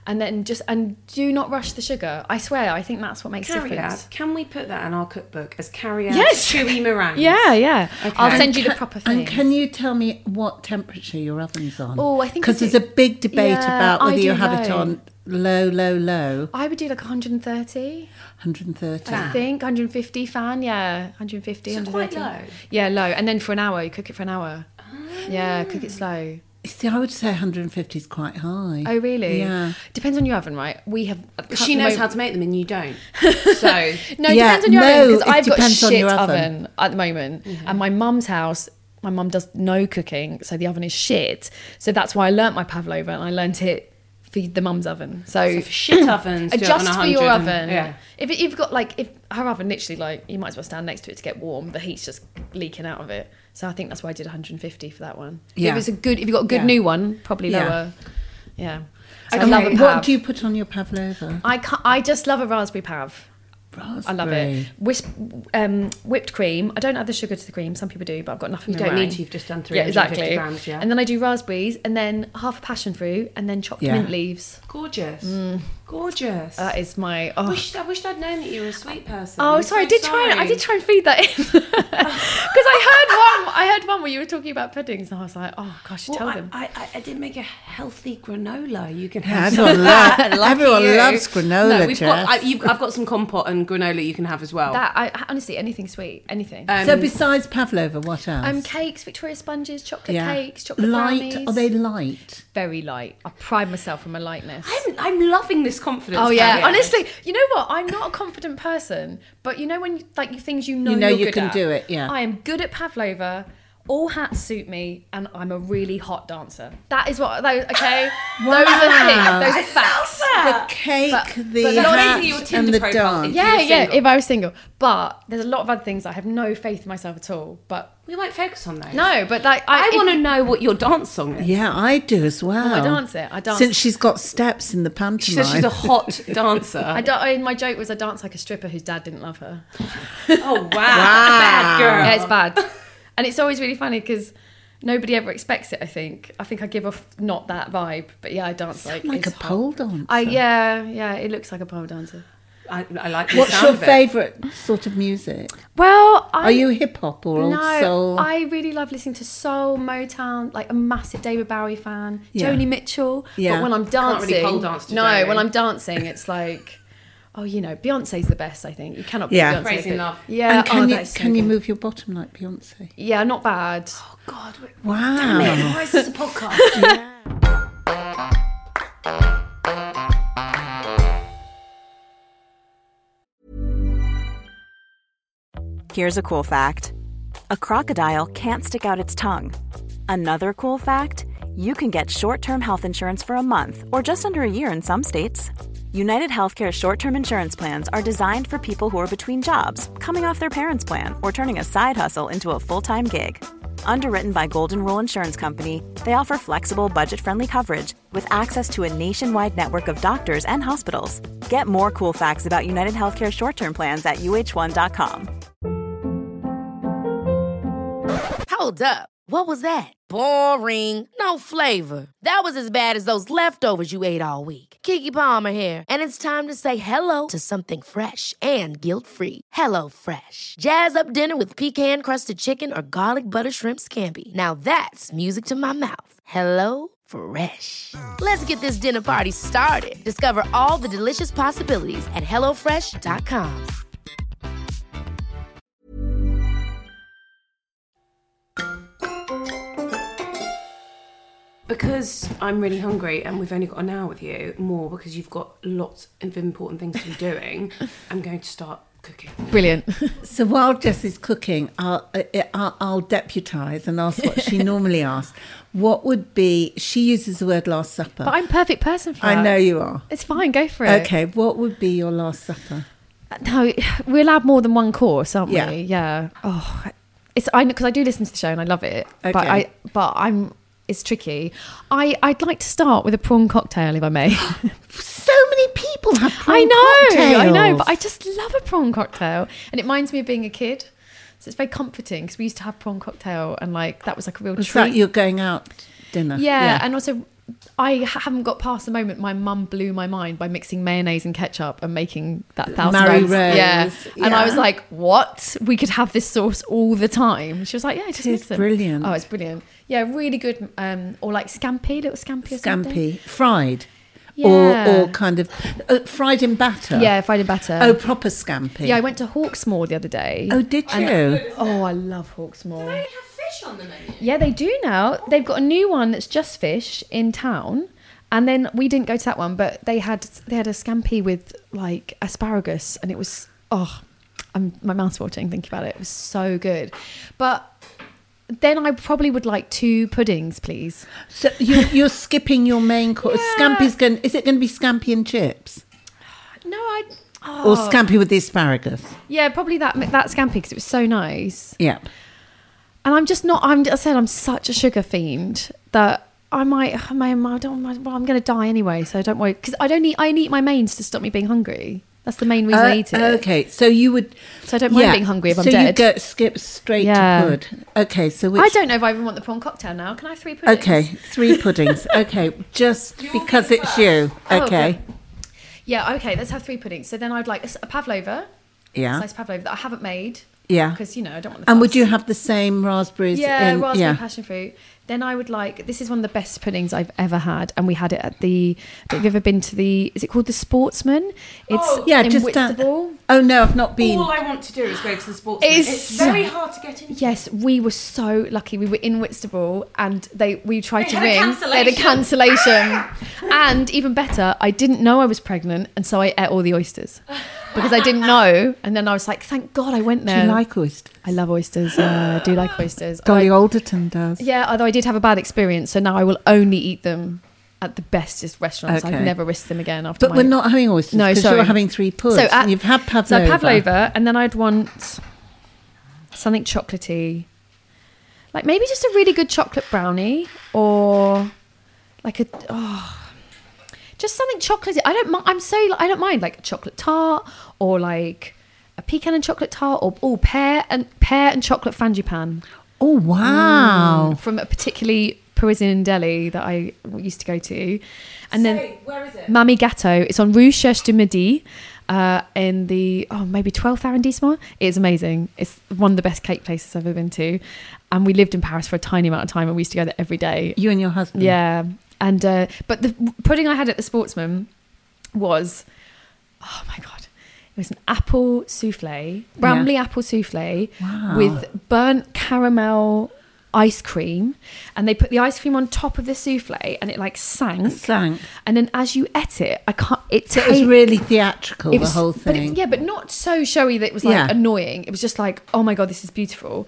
Speaker 3: And then just, and do not rush the sugar. I swear, I think that's what makes a
Speaker 4: Cariad,
Speaker 3: difference.
Speaker 4: can we put that in our cookbook as Cariad
Speaker 3: Yes.
Speaker 4: chewy meringue?
Speaker 3: Yeah, yeah.
Speaker 4: Okay.
Speaker 3: I'll send
Speaker 5: And
Speaker 3: you the
Speaker 5: ca-
Speaker 3: proper thing.
Speaker 5: And can you tell me what temperature your oven's on?
Speaker 3: Oh, I think
Speaker 5: because
Speaker 3: it's-
Speaker 5: there's a big debate
Speaker 3: Yeah,
Speaker 5: about
Speaker 3: I
Speaker 5: whether you
Speaker 3: do
Speaker 5: have it
Speaker 3: low.
Speaker 5: on low, low, low,
Speaker 3: I would do like one hundred thirty.
Speaker 5: one hundred thirty.
Speaker 3: I think one hundred fifty fan, yeah, one hundred fifty,
Speaker 4: So
Speaker 3: one hundred thirty.
Speaker 4: quite low?
Speaker 3: Yeah, low, and then for an hour, you cook it for an hour. Yeah, cook it slow.
Speaker 5: See, I would say one hundred fifty is quite high.
Speaker 3: Oh, really?
Speaker 5: Yeah.
Speaker 3: Depends on your oven, right? We have.
Speaker 4: She knows how to make them and you don't. So
Speaker 3: No, it
Speaker 5: Yeah,
Speaker 3: depends on your
Speaker 5: no,
Speaker 3: oven because
Speaker 5: it
Speaker 3: I've got a
Speaker 5: depends on
Speaker 3: shit
Speaker 5: your
Speaker 3: oven.
Speaker 5: oven.
Speaker 3: at the moment, and my mum's house. My mum does no cooking, so the oven is shit. So that's why I learnt my pavlova, and I learnt it for the mum's oven. So,
Speaker 4: So for shit ovens, do it
Speaker 3: adjust
Speaker 4: on
Speaker 3: for your
Speaker 4: one hundred
Speaker 3: oven.
Speaker 4: and- yeah.
Speaker 3: If it, you've got like if her oven literally like you might as well stand next to it to get warm. The heat's just leaking out of it. So I think that's why I did one hundred fifty for that one.
Speaker 5: Yeah.
Speaker 3: If it's a good, if you've got a good
Speaker 4: Yeah.
Speaker 3: new one, probably
Speaker 5: Yeah.
Speaker 3: lower. Yeah. So
Speaker 4: Okay.
Speaker 3: I love a
Speaker 5: What
Speaker 3: pav.
Speaker 5: do you put on your pavlova?
Speaker 3: I can't, I just love a raspberry pav.
Speaker 5: Raspberry.
Speaker 3: I love it. Wisp, um, whipped cream. I don't add the sugar to the cream. Some people do, but I've got nothing.
Speaker 4: You don't
Speaker 3: meringue.
Speaker 4: need to, you've just done three
Speaker 3: Yeah,
Speaker 4: hundred fifty
Speaker 3: exactly.
Speaker 4: grams, yeah.
Speaker 3: And then I do raspberries, and then half a passion fruit, and then chopped
Speaker 5: Yeah.
Speaker 3: mint leaves.
Speaker 4: Gorgeous. Gorgeous.
Speaker 3: That is my.
Speaker 4: I
Speaker 3: Oh,
Speaker 4: wished, I wished I'd known that you were a sweet person.
Speaker 3: oh
Speaker 4: I'm
Speaker 3: sorry. I
Speaker 4: so
Speaker 3: did try. And, I
Speaker 4: sorry.
Speaker 3: did try and feed that in because I heard one. I heard one where you were talking about puddings, and I was like, oh gosh, you
Speaker 4: Well,
Speaker 3: tell
Speaker 4: I,
Speaker 3: them.
Speaker 4: I, I, I did make a healthy granola. You can
Speaker 5: Yeah,
Speaker 4: have
Speaker 5: everyone,
Speaker 4: some.
Speaker 5: lo- everyone
Speaker 3: you.
Speaker 5: loves granola,
Speaker 4: No, we've got,
Speaker 5: Jess.
Speaker 4: I, you've, I've got some compote and granola you can have as well.
Speaker 3: That I honestly anything sweet, anything.
Speaker 4: Um,
Speaker 5: so besides pavlova, what else?
Speaker 3: um, cakes, Victoria sponges, chocolate
Speaker 5: Yeah.
Speaker 3: cakes, chocolate
Speaker 5: light.
Speaker 3: brownies.
Speaker 5: Are they light?
Speaker 3: Very light? I pride myself on my lightness.
Speaker 4: I'm, I'm loving this confidence.
Speaker 3: Oh yeah,
Speaker 4: Harriet.
Speaker 3: honestly, you know what? I'm not a confident person, but you know when you, like things you know,
Speaker 5: You know
Speaker 3: you're
Speaker 5: you
Speaker 3: good
Speaker 5: can
Speaker 3: at.
Speaker 5: do it, yeah.
Speaker 3: I am good at pavlova. All hats suit me, and I'm a really hot dancer. That is what. Those, okay, those are things. Those are facts.
Speaker 5: The cake,
Speaker 3: But-
Speaker 5: the
Speaker 3: but that's
Speaker 5: hat,
Speaker 4: basically your
Speaker 5: and
Speaker 4: Tinder
Speaker 5: the
Speaker 4: profile.
Speaker 5: dance.
Speaker 4: Yeah.
Speaker 3: Yeah,
Speaker 4: were
Speaker 3: yeah.
Speaker 4: single.
Speaker 3: If I was single, but there's a lot of other things that I have no faith in myself at all. But
Speaker 4: We won't focus on those.
Speaker 3: no, but like I,
Speaker 4: I
Speaker 3: if-
Speaker 4: want to know what your dance song is.
Speaker 5: Yeah, I do as well.
Speaker 3: Oh, I dance it. I dance.
Speaker 5: Since she's got steps in the pantomime.
Speaker 4: She says she's a hot dancer.
Speaker 3: I, da- I my joke was I dance like a stripper whose dad didn't love her.
Speaker 4: Oh wow, bad girl.
Speaker 3: Yeah, it's bad. And it's always really funny because nobody ever expects it, I think. I think I give off not that vibe. But yeah, I dance like...
Speaker 5: like a
Speaker 3: it's hot.
Speaker 5: pole dancer.
Speaker 3: I, yeah, yeah, it looks like a pole dancer.
Speaker 4: I, I like the
Speaker 5: What's
Speaker 4: sound
Speaker 5: your
Speaker 4: of it.
Speaker 5: favourite sort of music?
Speaker 3: Well, I...
Speaker 5: Are you hip hop or old
Speaker 3: No,
Speaker 5: soul?
Speaker 3: I really love listening to soul, Motown, like a massive David Bowie fan,
Speaker 5: Yeah.
Speaker 3: Joni Mitchell.
Speaker 5: Yeah.
Speaker 3: But when I'm
Speaker 4: Can't
Speaker 3: dancing...
Speaker 4: really pole dance to
Speaker 3: no,
Speaker 4: Joni.
Speaker 3: when I'm dancing, it's like... Oh, you know, Beyonce's the best, I think. You cannot beat
Speaker 5: Yeah.
Speaker 3: Beyonce.
Speaker 4: Praising
Speaker 3: but-
Speaker 4: Love.
Speaker 3: Yeah,
Speaker 5: and can
Speaker 3: oh,
Speaker 5: you
Speaker 3: that is so
Speaker 5: can you
Speaker 3: good.
Speaker 5: move your bottom like Beyonce?
Speaker 3: Yeah, not bad.
Speaker 4: Oh God, wait,
Speaker 5: Wow.
Speaker 4: why is this a podcast?
Speaker 6: Here's a cool fact. A crocodile can't stick out its tongue. Another cool fact, you can get short-term health insurance for a month or just under a year in some states. United Healthcare short-term insurance plans are designed for people who are between jobs, coming off their parents' plan, or turning a side hustle into a full-time gig. Underwritten by Golden Rule Insurance Company, they offer flexible, budget-friendly coverage with access to a nationwide network of doctors and hospitals. Get more cool facts about United Healthcare short-term plans at U H one dot com.
Speaker 1: Hold up. What was that? Boring. No flavor. That was as bad as those leftovers you ate all week. Keke Palmer here, and it's time to say hello to something fresh and guilt-free. Hello Fresh. Jazz up dinner with pecan-crusted chicken or garlic butter shrimp scampi. Now that's music to my mouth. Hello Fresh. Let's get this dinner party started. Discover all the delicious possibilities at hello fresh dot com.
Speaker 4: Because I'm really hungry and we've only got an hour with you, more because you've got lots of important things to be doing, I'm going to start cooking.
Speaker 3: Brilliant.
Speaker 5: So while Jess is cooking, I'll, uh, I'll, I'll deputise and ask what she normally asks. What would be, she uses the word Last Supper.
Speaker 3: But I'm a perfect person for
Speaker 5: I
Speaker 3: that.
Speaker 5: know you are.
Speaker 3: It's fine, go for it.
Speaker 5: Okay, what would be your Last Supper?
Speaker 3: No, we're allowed more than one course, aren't
Speaker 5: Yeah.
Speaker 3: we? Yeah. Oh, it's I because I do listen to the show and I love it. But
Speaker 5: Okay.
Speaker 3: I but I'm it's tricky. I I'd like to start with a prawn cocktail if I may.
Speaker 5: So many people have prawn
Speaker 3: I know,
Speaker 5: cocktails.
Speaker 3: I know, but I just love a prawn cocktail, and it reminds me of being a kid. So it's very comforting because we used to have prawn cocktail, and like that was like a real
Speaker 5: Was
Speaker 3: treat.
Speaker 5: that you're going out dinner?
Speaker 3: yeah, and also I haven't got past the moment my mum blew my mind by mixing mayonnaise and ketchup and making that thousand
Speaker 5: Mary
Speaker 3: grams.
Speaker 5: Rose.
Speaker 3: Yeah. And I
Speaker 5: Yeah.
Speaker 3: was like, what? We could have this sauce all the time. She was like, yeah, just
Speaker 5: It's
Speaker 3: mix them.
Speaker 5: brilliant.
Speaker 3: Oh, it's brilliant. Yeah, really good. Um, or like scampi, little scampi or something.
Speaker 5: Scampi, fried,
Speaker 3: Yeah.
Speaker 5: or or kind of uh, fried in batter.
Speaker 3: Yeah, fried in batter.
Speaker 5: Oh, proper scampi.
Speaker 3: Yeah, I went to Hawksmoor the other day.
Speaker 5: Oh, did you?
Speaker 3: And- oh, I love Hawksmoor.
Speaker 4: They have fish on the menu.
Speaker 3: Yeah, they do now. They've got a new one that's just fish in town. And then we didn't go to that one, but they had they had a scampi with like asparagus, and it was oh, I'm my mouth's watering thinking about it. It was so good. But then I probably would like two puddings, please.
Speaker 5: So you, you're skipping your main course.
Speaker 3: Yeah.
Speaker 5: Scampi's going. Is it going to be scampi and chips,
Speaker 3: No, I oh,
Speaker 5: or scampi with the asparagus?
Speaker 3: yeah, probably that that scampi because it was so nice.
Speaker 5: Yeah.
Speaker 3: And I'm just not. I'm. I said I'm such a sugar fiend that. I might, I might, I don't, well, I'm going to die anyway, so don't worry. Because I don't eat, I only eat my mains to stop me being hungry. That's the main reason I
Speaker 5: Uh,
Speaker 3: eat it.
Speaker 5: Okay, so you would.
Speaker 3: So I don't mind being hungry if I'm
Speaker 5: so
Speaker 3: dead.
Speaker 5: you go skip straight
Speaker 3: Yeah.
Speaker 5: to pud. Okay, so which,
Speaker 3: I don't know if I even want the prawn cocktail now. Can I have three puddings?
Speaker 5: Okay, three puddings. Okay, just because it's you.
Speaker 3: Oh,
Speaker 5: Okay.
Speaker 3: good. Yeah, okay, let's have three puddings. So then I'd like a, s- a pavlova,
Speaker 5: Yeah.
Speaker 3: a slice pavlova that I haven't made.
Speaker 5: Yeah.
Speaker 3: Because, you know, I don't want the
Speaker 5: And would
Speaker 3: fuss.
Speaker 5: you have the same raspberries?
Speaker 3: Yeah,
Speaker 5: in,
Speaker 3: raspberry
Speaker 5: yeah.
Speaker 3: passion fruit. Then I would like, this is one of the best puddings I've ever had. And we had it at the, I don't know if you've ever been to the, is it called the Sportsman? It's
Speaker 4: Oh,
Speaker 5: Yeah,
Speaker 3: in
Speaker 5: just down-
Speaker 3: Whitstable.
Speaker 5: Oh no, I've not been.
Speaker 4: All I want to do is go to the sports.
Speaker 3: It's-
Speaker 4: It's, very hard to get into.
Speaker 3: Yes, we were so lucky. We were in Whitstable and they we tried
Speaker 4: They
Speaker 3: to
Speaker 4: had a
Speaker 3: ring. They had a cancellation. And even better, I didn't know I was pregnant, and so I ate all the oysters because I didn't know. And then I was like, thank God I went
Speaker 5: Do
Speaker 3: there.
Speaker 5: you like oysters?
Speaker 3: I love oysters. Yeah, I do like oysters.
Speaker 5: Dolly
Speaker 3: I-
Speaker 5: Alderton does.
Speaker 3: yeah, although I did have a bad experience, so now I will only eat them at the bestest restaurants.
Speaker 5: Okay.
Speaker 3: I've never risked them again after.
Speaker 5: But
Speaker 3: my...
Speaker 5: we're not having oysters
Speaker 3: No,
Speaker 5: because
Speaker 3: sorry.
Speaker 5: you're having three puds.
Speaker 3: So at-
Speaker 5: and you've had pavlova.
Speaker 3: So pavlova, and then I'd want something chocolatey, like maybe just a really good chocolate brownie, or like a oh, just something chocolatey. I don't. mi- I'm so I don't mind like a chocolate tart or like a pecan and chocolate tart, or oh pear and pear and chocolate frangipan.
Speaker 5: Oh wow!
Speaker 3: From a particularly Parisian deli that I used to go to, and then
Speaker 4: where is it?
Speaker 3: Mamie Gâteau. It's on Rue Cherche du Midi, uh, in the oh maybe twelfth arrondissement. It's amazing. It's one of the best cake places I've ever been to, and we lived in Paris for a tiny amount of time, and we used to go there every day.
Speaker 5: You and your husband.
Speaker 3: Yeah, and uh, but the pudding I had at the Sportsman was, oh my god, it was an apple souffle, Bramley apple souffle
Speaker 5: Wow.
Speaker 3: with burnt caramel ice cream, and they put the ice cream on top of the souffle, and it like sank.
Speaker 5: Sank.
Speaker 3: And then as you ate it, I can't. It,
Speaker 5: So it was
Speaker 3: ta-
Speaker 5: really theatrical,
Speaker 3: it was-
Speaker 5: the whole
Speaker 3: but it-
Speaker 5: thing.
Speaker 3: yeah, but not so showy that it was like
Speaker 5: Yeah.
Speaker 3: annoying. It was just like, oh my god, this is beautiful.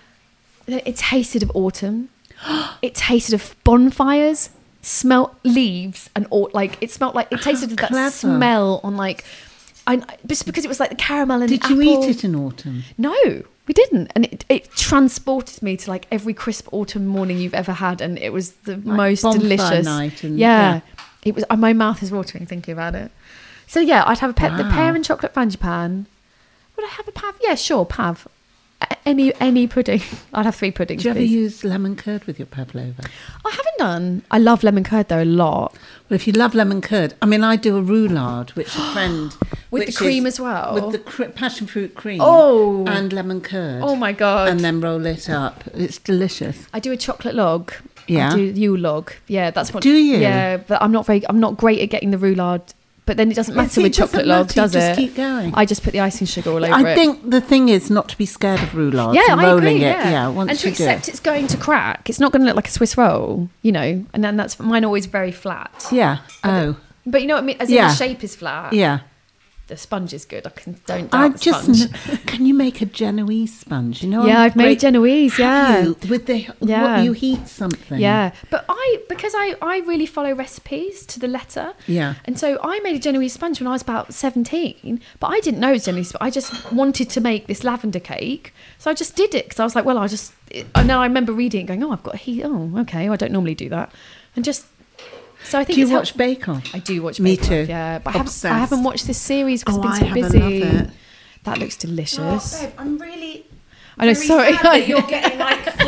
Speaker 3: It tasted of autumn. It tasted of bonfires. Smelt leaves and all like it smelt like it tasted of that
Speaker 5: Clever.
Speaker 3: smell on like. I just because it was like the caramel and
Speaker 5: Did
Speaker 3: the
Speaker 5: you
Speaker 3: apple.
Speaker 5: eat it in autumn?
Speaker 3: No, we didn't, and it, it transported me to like every crisp autumn morning you've ever had, and it was the most
Speaker 5: bonfire
Speaker 3: delicious
Speaker 5: night and-
Speaker 3: yeah,
Speaker 5: yeah.
Speaker 3: it was. My mouth is watering thinking about it. So yeah, I'd have a pe- the
Speaker 5: Wow.
Speaker 3: pear and chocolate frangipan. Would I have a pav? Yeah, sure, pav. A- Any any pudding. I'd have three puddings.
Speaker 5: Do you ever
Speaker 3: please.
Speaker 5: use lemon curd with your pavlova?
Speaker 3: I haven't done. I love lemon curd though a lot.
Speaker 5: Well, if you love lemon curd, I mean, I do a roulade, which a friend
Speaker 3: With the
Speaker 5: which
Speaker 3: cream
Speaker 5: is-
Speaker 3: as well?
Speaker 5: with the cr- passion fruit cream.
Speaker 3: Oh.
Speaker 5: and lemon curd.
Speaker 3: Oh my god!
Speaker 5: And then roll it up. It's delicious.
Speaker 3: I do a chocolate log.
Speaker 5: Yeah.
Speaker 3: I do Yule log. Yeah, that's what.
Speaker 5: Do you?
Speaker 3: Yeah, but I'm not very. I'm not great at getting the roulade. But then it doesn't matter
Speaker 5: See,
Speaker 3: with
Speaker 5: it doesn't
Speaker 3: chocolate log,
Speaker 5: matter, you
Speaker 3: does
Speaker 5: just
Speaker 3: it?
Speaker 5: keep going.
Speaker 3: I just put the icing sugar all over
Speaker 5: I
Speaker 3: it.
Speaker 5: think the thing is not to be scared of roulades
Speaker 3: Yeah,
Speaker 5: and
Speaker 3: I
Speaker 5: rolling
Speaker 3: agree.
Speaker 5: it.
Speaker 3: Yeah,
Speaker 5: Yeah, once
Speaker 3: and to
Speaker 5: you do
Speaker 3: accept
Speaker 5: it.
Speaker 3: it's going to crack. It's not going to look like a Swiss roll, you know. And then that's mine. are Always very flat.
Speaker 5: Yeah. Oh.
Speaker 3: But you know what I mean? As in
Speaker 5: Yeah.
Speaker 3: the shape is flat.
Speaker 5: Yeah.
Speaker 3: The sponge is good. I can don't
Speaker 5: I
Speaker 3: doubt the
Speaker 5: just
Speaker 3: sponge.
Speaker 5: kn- can you make a Genoese sponge? You know,
Speaker 3: Yeah,
Speaker 5: I'm
Speaker 3: I've made
Speaker 5: great-
Speaker 3: Genoese,
Speaker 5: Have
Speaker 3: yeah.
Speaker 5: you? With the
Speaker 3: Yeah.
Speaker 5: what you heat something.
Speaker 3: Yeah, but I because I I really follow recipes to the letter.
Speaker 5: Yeah.
Speaker 3: And so I made a Genoese sponge when I was about seventeen, but I didn't know it was Genoese. But I just wanted to make this lavender cake, so I just did it because I was like, well, I'll just. And now I remember reading it, going, oh, I've got a heat. Oh, okay, I don't normally do that, and just. So I think
Speaker 5: Do you
Speaker 3: it's
Speaker 5: watch
Speaker 3: helped-
Speaker 5: Bake Off?
Speaker 3: I do watch.
Speaker 5: Me
Speaker 3: Bake Off,
Speaker 5: too.
Speaker 3: yeah, but I haven't, I
Speaker 5: Obsessed.
Speaker 3: haven't watched this series because
Speaker 5: Oh,
Speaker 3: I've
Speaker 5: I
Speaker 3: been so
Speaker 5: have, I
Speaker 3: busy.
Speaker 5: love it.
Speaker 3: That looks delicious.
Speaker 4: Oh, babe, I'm really.
Speaker 3: I know.
Speaker 4: very
Speaker 3: Sorry,
Speaker 4: sad that you're getting like full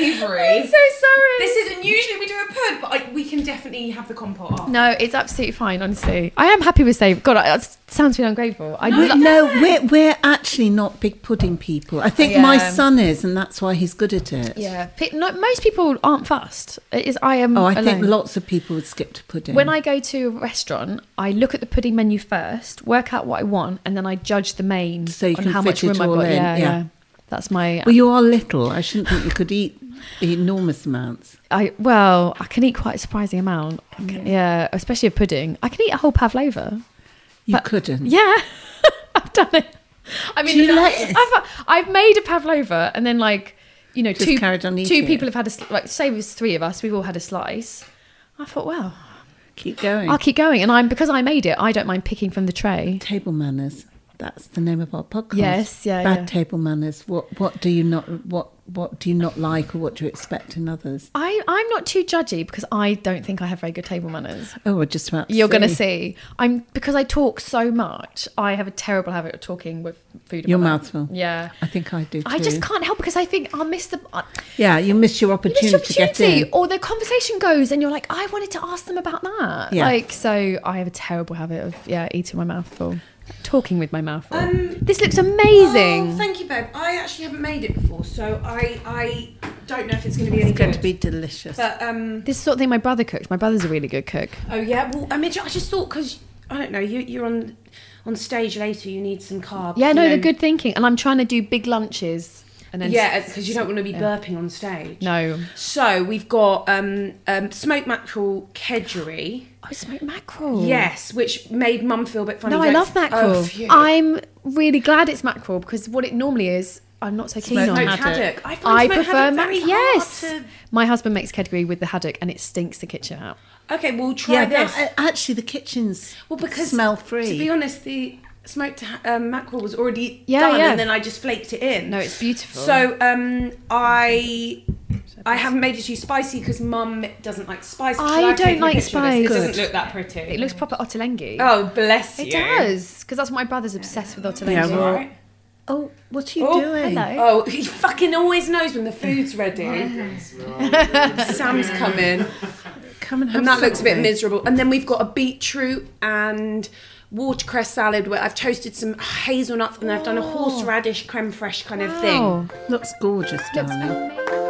Speaker 4: savoury.
Speaker 3: I'm so sorry.
Speaker 4: This isn't usually we do a pud, but I, we can definitely have the compote off.
Speaker 3: No, it's absolutely fine, honestly. I am happy with save. God, I, it sounds really ungrateful. I
Speaker 5: No,
Speaker 3: lo-
Speaker 5: no, we're we're actually not big pudding people. I think my
Speaker 3: Yeah.
Speaker 5: son is, and that's why he's good at it.
Speaker 3: Yeah, Pe- no, most people aren't fussed. It is I am.
Speaker 5: Oh, I
Speaker 3: alone.
Speaker 5: think lots of people would skip to pudding.
Speaker 3: When I go to a restaurant, I look at the pudding menu first, work out what I want, and then I judge the main
Speaker 5: So you
Speaker 3: on
Speaker 5: can
Speaker 3: how
Speaker 5: fit
Speaker 3: much
Speaker 5: it
Speaker 3: room I've
Speaker 5: all
Speaker 3: got.
Speaker 5: in,
Speaker 3: Yeah,
Speaker 5: yeah.
Speaker 3: yeah, That's my.
Speaker 5: Well, you are little. I shouldn't think you could eat enormous amounts.
Speaker 3: I well, I can eat quite a surprising amount. I can- yeah, especially a pudding. I can eat a whole pavlova.
Speaker 5: You
Speaker 3: But-
Speaker 5: couldn't.
Speaker 3: Yeah, I've done it. I mean,
Speaker 5: Do you like it?
Speaker 3: I've I've made a pavlova, and then like you know,
Speaker 5: Just
Speaker 3: two
Speaker 5: carried on
Speaker 3: two
Speaker 5: eating
Speaker 3: people
Speaker 5: it.
Speaker 3: have had a sl- like say it was three of us, we've all had a slice. I thought, well,
Speaker 5: Keep going.
Speaker 3: I'll keep going, and I'm because I made it. I don't mind picking from the tray.
Speaker 5: Table manners. That's the name of our podcast.
Speaker 3: Yes, yeah,
Speaker 5: Bad
Speaker 3: yeah.
Speaker 5: table manners. What what do you not what what do you not like, or what do you expect in others?
Speaker 3: I, I'm not too judgy because I don't think I have very good table manners.
Speaker 5: Oh, we're just about. To
Speaker 3: You're going to
Speaker 5: see.
Speaker 3: see. I'm because I talk so much. I have a terrible habit of talking with food in
Speaker 5: Your
Speaker 3: my
Speaker 5: mouth full.
Speaker 3: Yeah.
Speaker 5: I think I do too.
Speaker 3: I just can't help because I think I'll miss the I-
Speaker 5: Yeah, you miss your
Speaker 3: you
Speaker 5: opportunity,
Speaker 3: miss your
Speaker 5: to get
Speaker 3: opportunity,
Speaker 5: in.
Speaker 3: or the conversation goes, and you're like, I wanted to ask them about that.
Speaker 5: Yeah.
Speaker 3: Like, so I have a terrible habit of yeah eating my mouth full, talking with my mouth full.
Speaker 4: Um,
Speaker 3: this looks amazing.
Speaker 4: Oh, thank you, babe. I actually haven't made it before, so I I don't know if it's going to be any
Speaker 5: It's going
Speaker 4: good.
Speaker 5: to be delicious.
Speaker 4: But um,
Speaker 3: This is the sort of thing my brother cooks. My brother's a really good cook.
Speaker 4: oh yeah. Well, I mean, I just thought because I don't know, you you're on on stage later, you need some carbs.
Speaker 3: Yeah,
Speaker 4: you
Speaker 3: no,
Speaker 4: know.
Speaker 3: they're good thinking, and I'm trying to do big lunches. And then
Speaker 4: Yeah, because you don't want to be burping on stage.
Speaker 3: No.
Speaker 4: So we've got um, um, smoked mackerel kedgeree.
Speaker 3: Oh, smoked mackerel.
Speaker 4: Yes, which made Mum feel a bit funny.
Speaker 3: No, I
Speaker 4: Don't-
Speaker 3: love mackerel.
Speaker 4: Oh, phew.
Speaker 3: I'm really glad it's mackerel because what it normally is, I'm not so keen
Speaker 5: Smoked
Speaker 3: on.
Speaker 4: Smoked
Speaker 5: haddock.
Speaker 4: haddock. I find
Speaker 3: I
Speaker 4: smoked
Speaker 3: prefer
Speaker 4: haddock
Speaker 3: mac-
Speaker 4: very hard
Speaker 3: yes.
Speaker 4: to-
Speaker 3: My husband makes kedgeree with the haddock, and it stinks the kitchen out.
Speaker 4: Okay, we'll try
Speaker 5: yeah,
Speaker 4: this.
Speaker 5: that, actually, the kitchen's
Speaker 4: well, because
Speaker 5: smell free.
Speaker 4: To be honest, the smoked ha- um, mackerel was already
Speaker 3: Yeah,
Speaker 4: done,
Speaker 3: yeah.
Speaker 4: and then I just flaked it in.
Speaker 3: No, it's beautiful.
Speaker 4: So um, I I haven't made it too spicy because Mum doesn't like spice. Should
Speaker 3: I
Speaker 4: have
Speaker 3: don't
Speaker 4: taken a
Speaker 3: like
Speaker 4: picture of this? It
Speaker 3: spice.
Speaker 4: doesn't look that pretty.
Speaker 3: it looks proper ottolenghi.
Speaker 4: Oh, bless you.
Speaker 3: it does because that's what my brother's obsessed with ottolenghi.
Speaker 5: Yeah, well-
Speaker 4: Right.
Speaker 5: Oh, what are you
Speaker 4: Oh,
Speaker 5: doing?
Speaker 3: hello.
Speaker 4: Oh, he fucking always knows when the food's ready. Sam's coming.
Speaker 5: Come and have
Speaker 4: And that looks a bit
Speaker 5: something.
Speaker 4: miserable. And then we've got a beetroot and watercress salad where I've toasted some hazelnuts and I've done a horseradish creme fraiche kind of thing.
Speaker 3: Wow.
Speaker 5: Looks gorgeous, darling.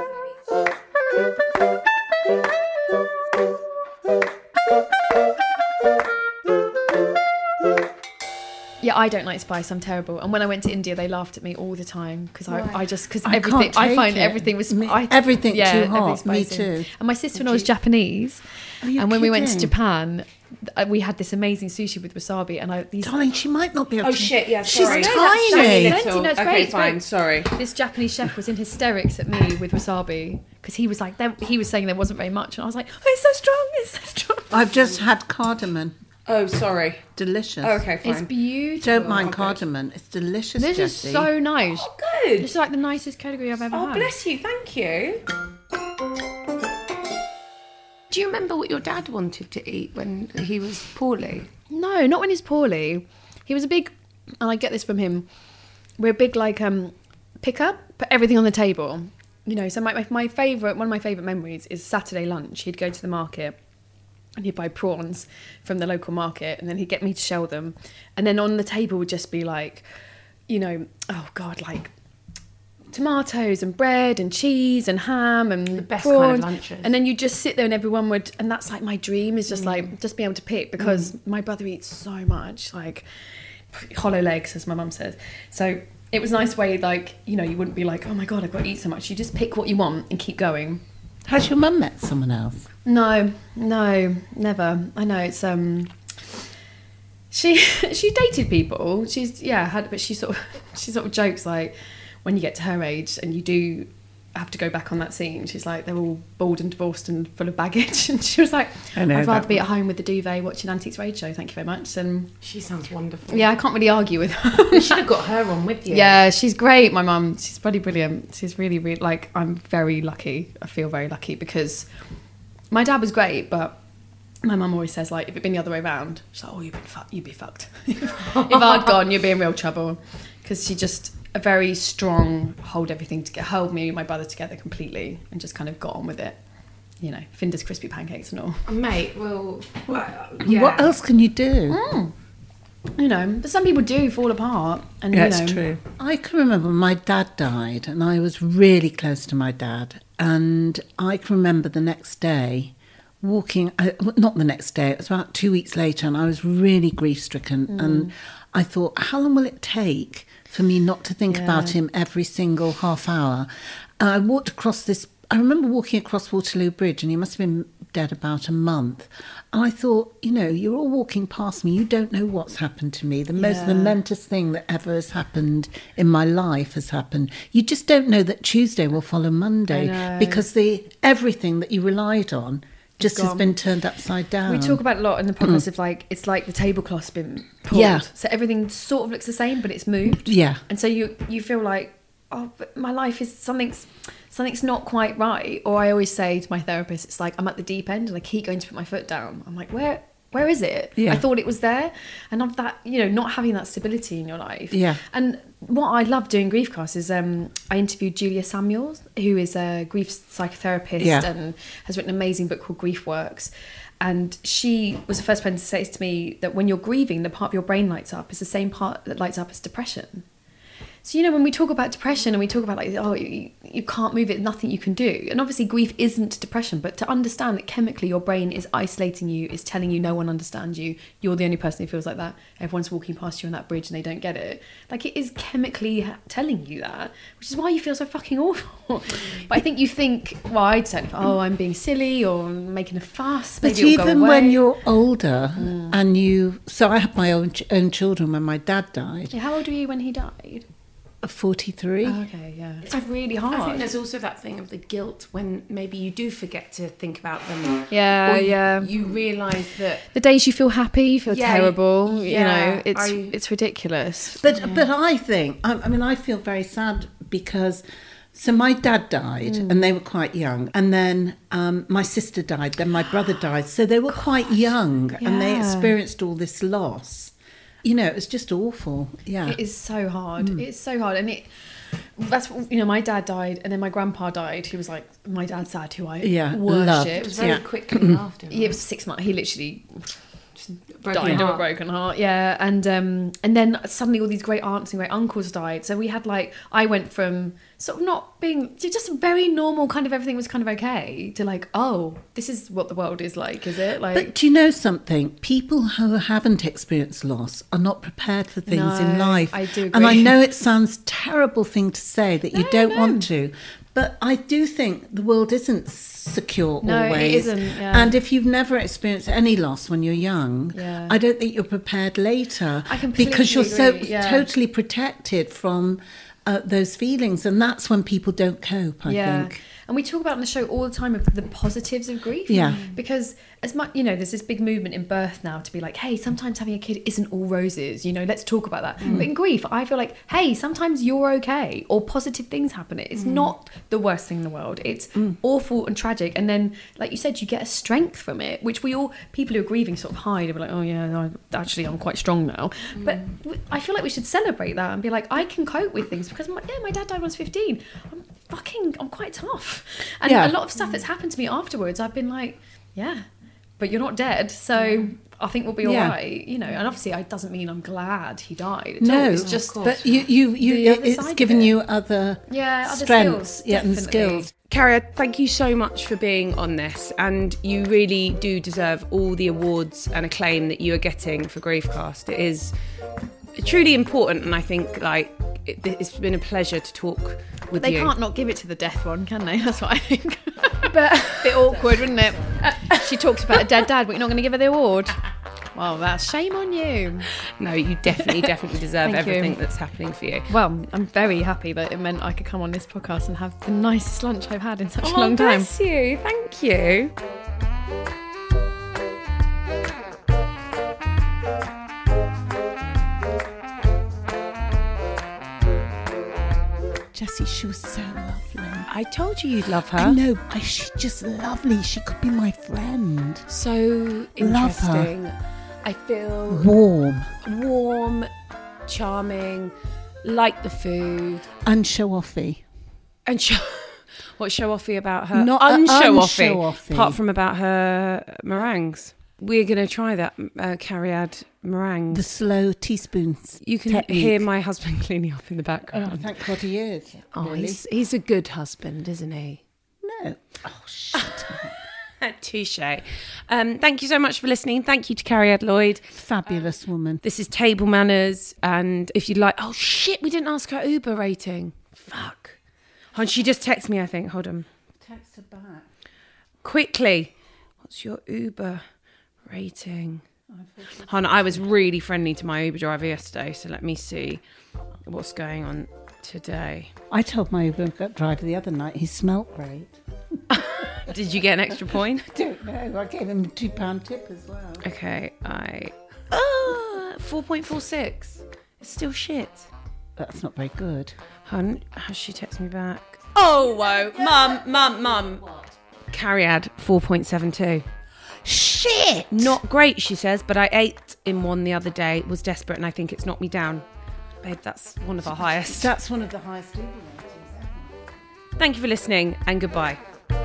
Speaker 3: Yeah, I don't like spice. I'm terrible. And when I went to India, they laughed at me all the time because I, I just because
Speaker 5: I
Speaker 3: everything
Speaker 5: can't
Speaker 3: I
Speaker 5: take
Speaker 3: find
Speaker 5: it.
Speaker 3: everything was
Speaker 5: Me-
Speaker 3: I,
Speaker 5: everything
Speaker 3: yeah,
Speaker 5: too
Speaker 3: everything
Speaker 5: hot. Me
Speaker 3: spicy.
Speaker 5: too.
Speaker 3: And my sister-in-law was Japanese,
Speaker 5: Are you
Speaker 3: and when we went to
Speaker 5: kidding?
Speaker 3: Japan, uh, we had this amazing sushi with wasabi, and I these
Speaker 5: Darling, she might not be able
Speaker 4: Oh
Speaker 5: to.
Speaker 4: shit, yeah,
Speaker 5: She's
Speaker 4: sorry.
Speaker 5: tiny.
Speaker 3: that's
Speaker 4: Tiny
Speaker 3: plenty,
Speaker 4: little.
Speaker 3: no, it's
Speaker 4: okay,
Speaker 3: great, it's
Speaker 4: fine,
Speaker 3: great.
Speaker 4: sorry.
Speaker 3: this Japanese chef was in hysterics at me with wasabi because he was like there, he was saying there wasn't very much, and I was like, oh, it's so strong, it's so strong.
Speaker 5: I've just had cardamom.
Speaker 4: Oh, sorry.
Speaker 5: Delicious.
Speaker 4: Okay, fine.
Speaker 3: It's beautiful.
Speaker 5: Don't mind cardamom. It's delicious,
Speaker 3: This is
Speaker 5: Jessie.
Speaker 3: so nice.
Speaker 4: Oh, good.
Speaker 3: This is like the nicest category I've ever
Speaker 4: Oh,
Speaker 3: had.
Speaker 4: bless you. Thank you. Do you remember what your dad wanted to eat when he was poorly?
Speaker 3: No, not when he's poorly. He was a big, and I get this from him. We're a big like um picker, put everything on the table. You know, so my my, my favorite one of my favorite memories is Saturday lunch. He'd go to the market and he'd buy prawns from the local market, and then he'd get me to shell them, and then on the table would just be like, you know, oh god, like tomatoes and bread and cheese and ham and the
Speaker 4: best kind of
Speaker 3: prawns.
Speaker 4: lunches.
Speaker 3: And then you just sit there and everyone would, and that's like my dream is just like just being able to pick because my brother eats so much, like hollow legs, as my mum says. So it was a nice way, like, you know, you wouldn't be like, oh my god, I've got to eat so much. You just pick what you want and keep going.
Speaker 5: Has your mum met someone else?
Speaker 3: No, no, never. I know it's um. She she dated people. She's yeah had, but she sort of she sort of jokes like when you get to her age and you do have to go back on that scene. She's like they're all bald and divorced and full of baggage, and she was like,
Speaker 5: I know
Speaker 3: I'd rather
Speaker 5: that
Speaker 3: be
Speaker 5: one.
Speaker 3: at home with the duvet watching Antiques Roadshow. Thank you very much. And
Speaker 4: She sounds wonderful.
Speaker 3: yeah, I can't really argue with her.
Speaker 4: You should have got her on with you.
Speaker 3: Yeah, she's great. My mum, she's bloody brilliant. She's really, really like. I'm very lucky. I feel very lucky because my dad was great, but my mum always says like, if it'd been the other way around, she's like, oh, you've been fucked. You'd be fucked. If I'd gone, you'd be in real trouble. Because she just, a very strong hold everything to hold me and my brother together completely, and just kind of got on with it. You know, Finder's crispy pancakes and all.
Speaker 4: Mate, well, uh, yeah.
Speaker 5: What else can you do?
Speaker 3: Mm. You know, but some people do fall apart. And
Speaker 5: Yeah,
Speaker 3: you know,
Speaker 5: it's true. I can remember my dad died, and I was really close to my dad. And I can remember the next day walking, uh, not the next day, it was about two weeks later, and I was really grief-stricken. Mm. And I thought, how long will it take for me not to think
Speaker 3: Yeah.
Speaker 5: about him every single half hour? And I walked across this, I remember walking across Waterloo Bridge, and he must have been dead about a month. And I thought, you know, you're all walking past me. You don't know what's happened to me. The most
Speaker 3: Yeah.
Speaker 5: momentous thing that ever has happened in my life has happened. You just don't know that Tuesday will follow Monday,
Speaker 3: I know.
Speaker 5: because the everything that you relied on just has
Speaker 3: gone.
Speaker 5: been turned upside down.
Speaker 3: We talk about it a lot in the podcast of like, it's like the tablecloth's been pulled.
Speaker 5: Yeah.
Speaker 3: So everything sort of looks the same, but it's moved.
Speaker 5: Yeah.
Speaker 3: And so you you feel like, oh, but my life is something's something's not quite right. Or I always say to my therapist, it's like I'm at the deep end and I keep going to put my foot down. I'm like, where where is it?
Speaker 5: Yeah.
Speaker 3: I thought it was there. And of that, you know, not having that stability in your life.
Speaker 5: Yeah.
Speaker 3: And what I love doing Griefcast is um, I interviewed Julia Samuels, who is a grief psychotherapist
Speaker 5: Yeah.
Speaker 3: and has written an amazing book called Grief Works. And she was the first person to say to me that when you're grieving, the part of your brain lights up is the same part that lights up as depression. So, you know, when we talk about depression and we talk about like, oh, you, you can't move it, nothing you can do. And obviously grief isn't depression, but to understand that chemically your brain is isolating you, is telling you no one understands you, you're the only person who feels like that, everyone's walking past you on that bridge and they don't get it. Like, it is chemically telling you that, which is why you feel so fucking awful. But I think you think, well, I'd say, oh, I'm being silly or I'm making a fuss.
Speaker 5: But
Speaker 3: Maybe it'll go
Speaker 5: even
Speaker 3: away.
Speaker 5: when you're older and you... So I had my own, ch- own children when my dad died.
Speaker 3: Yeah, how old were you when he died?
Speaker 5: forty-three.
Speaker 3: Oh, okay, yeah. It's like really hard.
Speaker 4: I think there's also that thing of the guilt when maybe you do forget to think about them.
Speaker 3: Yeah,
Speaker 4: Or you,
Speaker 3: yeah.
Speaker 4: You realise that...
Speaker 3: The days you feel happy, you feel
Speaker 4: Yeah,
Speaker 3: terrible.
Speaker 4: yeah,
Speaker 3: you know, it's
Speaker 4: I-
Speaker 3: it's ridiculous.
Speaker 5: But but I think, I, I mean, I feel very sad because, so my dad died and they were quite young. And then um, my sister died, then my brother died. So they were quite young and they
Speaker 3: yeah.
Speaker 5: experienced all this loss. You know, it was just awful. Yeah.
Speaker 3: It is so hard. It's so hard, and it. That's, you know, my dad died, and then my grandpa died. Who was like my dad's dad, who I
Speaker 5: Yeah,
Speaker 3: worshipped.
Speaker 5: loved.
Speaker 4: It was very
Speaker 5: Yeah.
Speaker 4: quickly after.
Speaker 3: Yeah, it was six months. He literally
Speaker 4: Broken
Speaker 3: died of a
Speaker 4: heart.
Speaker 3: broken heart. Yeah, and um, and then suddenly all these great aunts and great uncles died. So we had like, I went from sort of not being just very normal, kind of everything was kind of okay, to like, oh, this is what the world is like, is it? Like,
Speaker 5: But do you know something? People who haven't experienced loss are not prepared for things in
Speaker 3: No,
Speaker 5: life.
Speaker 3: I do
Speaker 5: And I
Speaker 3: agree.
Speaker 5: know it sounds terrible thing to say that you
Speaker 3: No,
Speaker 5: don't
Speaker 3: no.
Speaker 5: want to, but I do think the world isn't secure
Speaker 3: No, it
Speaker 5: always.
Speaker 3: isn't, yeah.
Speaker 5: And if you've never experienced any loss when you're young,
Speaker 3: Yeah.
Speaker 5: I don't think you're prepared later.
Speaker 3: I completely
Speaker 5: because you're so
Speaker 3: agree, yeah.
Speaker 5: totally protected from uh, those feelings, and that's when people don't cope, I
Speaker 3: yeah.
Speaker 5: think.
Speaker 3: And we talk about on the show all the time of the positives of grief.
Speaker 5: Yeah.
Speaker 3: Because as much, you know, there's this big movement in birth now to be like, hey, sometimes having a kid isn't all roses, you know, let's talk about that.
Speaker 5: Mm.
Speaker 3: But in grief, I feel like, hey, sometimes you're okay, or positive things happen. It's
Speaker 5: Mm.
Speaker 3: not the worst thing in the world. It's awful and tragic. And then, like you said, you get a strength from it, which we all, people who are grieving sort of hide and be like, oh yeah, no, actually I'm quite strong now. But w- I feel like we should celebrate that and be like, I can cope with things because, my, yeah, my dad died when I was fifteen. I'm fucking, I'm quite tough. And
Speaker 5: Yeah.
Speaker 3: a lot of stuff that's happened to me afterwards, I've been like, yeah, but you're not dead, so I think we'll be all
Speaker 5: Yeah.
Speaker 3: right, you know. And obviously, it doesn't mean I'm glad he died. At
Speaker 5: No,
Speaker 3: all. It's just
Speaker 5: but you, you, you,
Speaker 3: the other
Speaker 5: it's
Speaker 3: side of
Speaker 5: given
Speaker 3: it.
Speaker 5: you other
Speaker 3: yeah, other
Speaker 5: strengths,
Speaker 3: skills,
Speaker 5: yeah, and
Speaker 3: definitely.
Speaker 5: skills.
Speaker 4: Carrie, thank you so much for being on this, and you really do deserve all the awards and acclaim that you are getting for Griefcast. It is truly important, and I think like it, it's been a pleasure to talk with
Speaker 3: They
Speaker 4: you.
Speaker 3: can't not give it to the death one, can they? That's what I think. But bit awkward, wouldn't it? She talks about a dead dad, but you're not going to give her the award. Well, that's shame on you.
Speaker 4: No, you definitely, definitely deserve
Speaker 3: Thank you.
Speaker 4: everything that's happening for you.
Speaker 3: Well, I'm very happy that it meant I could come on this podcast and have the nicest lunch I've had in such a
Speaker 4: Oh,
Speaker 3: long time.
Speaker 4: bless you. Thank you.
Speaker 5: Jessie, she was so lovely.
Speaker 4: I told you you'd love her.
Speaker 5: I know, I, she's just lovely. She could be my friend.
Speaker 4: So
Speaker 5: Love her.
Speaker 4: interesting. I feel
Speaker 5: Warm.
Speaker 4: warm, charming, like the food.
Speaker 5: Unshow-offy.
Speaker 4: And show, what show-offy about her?
Speaker 5: Not
Speaker 4: unshow-offy,
Speaker 5: unshow-offy.
Speaker 4: apart from about her meringues. We're going to try that uh, Cariad meringue.
Speaker 5: The slow teaspoons.
Speaker 4: You can
Speaker 5: technique.
Speaker 4: hear my husband cleaning up in the background.
Speaker 5: Oh, thank God he is.
Speaker 4: Oh,
Speaker 5: really.
Speaker 4: he's, he's a good husband, isn't he?
Speaker 5: No. Oh, shut up.
Speaker 4: Touche. Um, thank you so much for listening. Thank you to Cariad Lloyd.
Speaker 5: Fabulous woman.
Speaker 4: This is Table Manners. And if you'd like... Oh, shit, we didn't ask her Uber rating. Fuck. Oh, she just texted me, I think. Hold on.
Speaker 5: Text her back.
Speaker 4: Quickly. What's your Uber rating? Hon, I was really friendly to my Uber driver yesterday, so let me see what's going on today.
Speaker 5: I told my Uber driver the other night he smelt great.
Speaker 4: Did you get an extra point?
Speaker 5: I don't know. I gave him a two pound tip as well.
Speaker 4: Okay, I... Oh, four point four six. It's still shit.
Speaker 5: That's not very good.
Speaker 4: Hun, has she texted me back? Oh, whoa. Mum, mum, mum. Cariad, four point seven two.
Speaker 5: Shit!
Speaker 4: Not great, she says, but I ate in one the other day, was desperate, and I think it's knocked me down. Babe, that's one of our highest.
Speaker 5: That's one of the highest Uber ratings ever.
Speaker 4: Thank you for listening, and goodbye.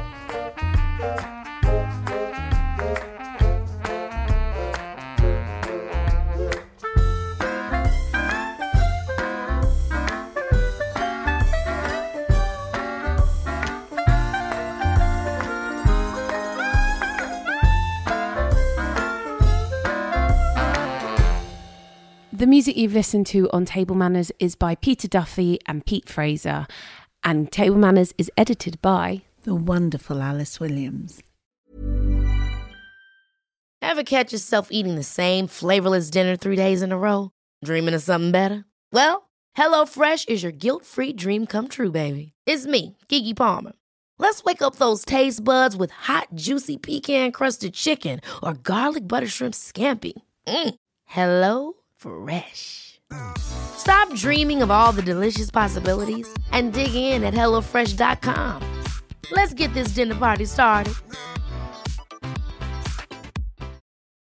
Speaker 4: The music you've listened to on Table Manners is by Peter Duffy and Pete Fraser, and Table Manners is edited by
Speaker 5: the wonderful Alice Williams.
Speaker 1: Ever catch yourself eating the same flavorless dinner three days in a row? Dreaming of something better? Well, HelloFresh is your guilt-free dream come true, baby. It's me, Keke Palmer. Let's wake up those taste buds with hot, juicy pecan-crusted chicken or garlic butter shrimp scampi. Mm. Hello Fresh. Stop dreaming of all the delicious possibilities and dig in at hello fresh dot com. Let's get this dinner party started.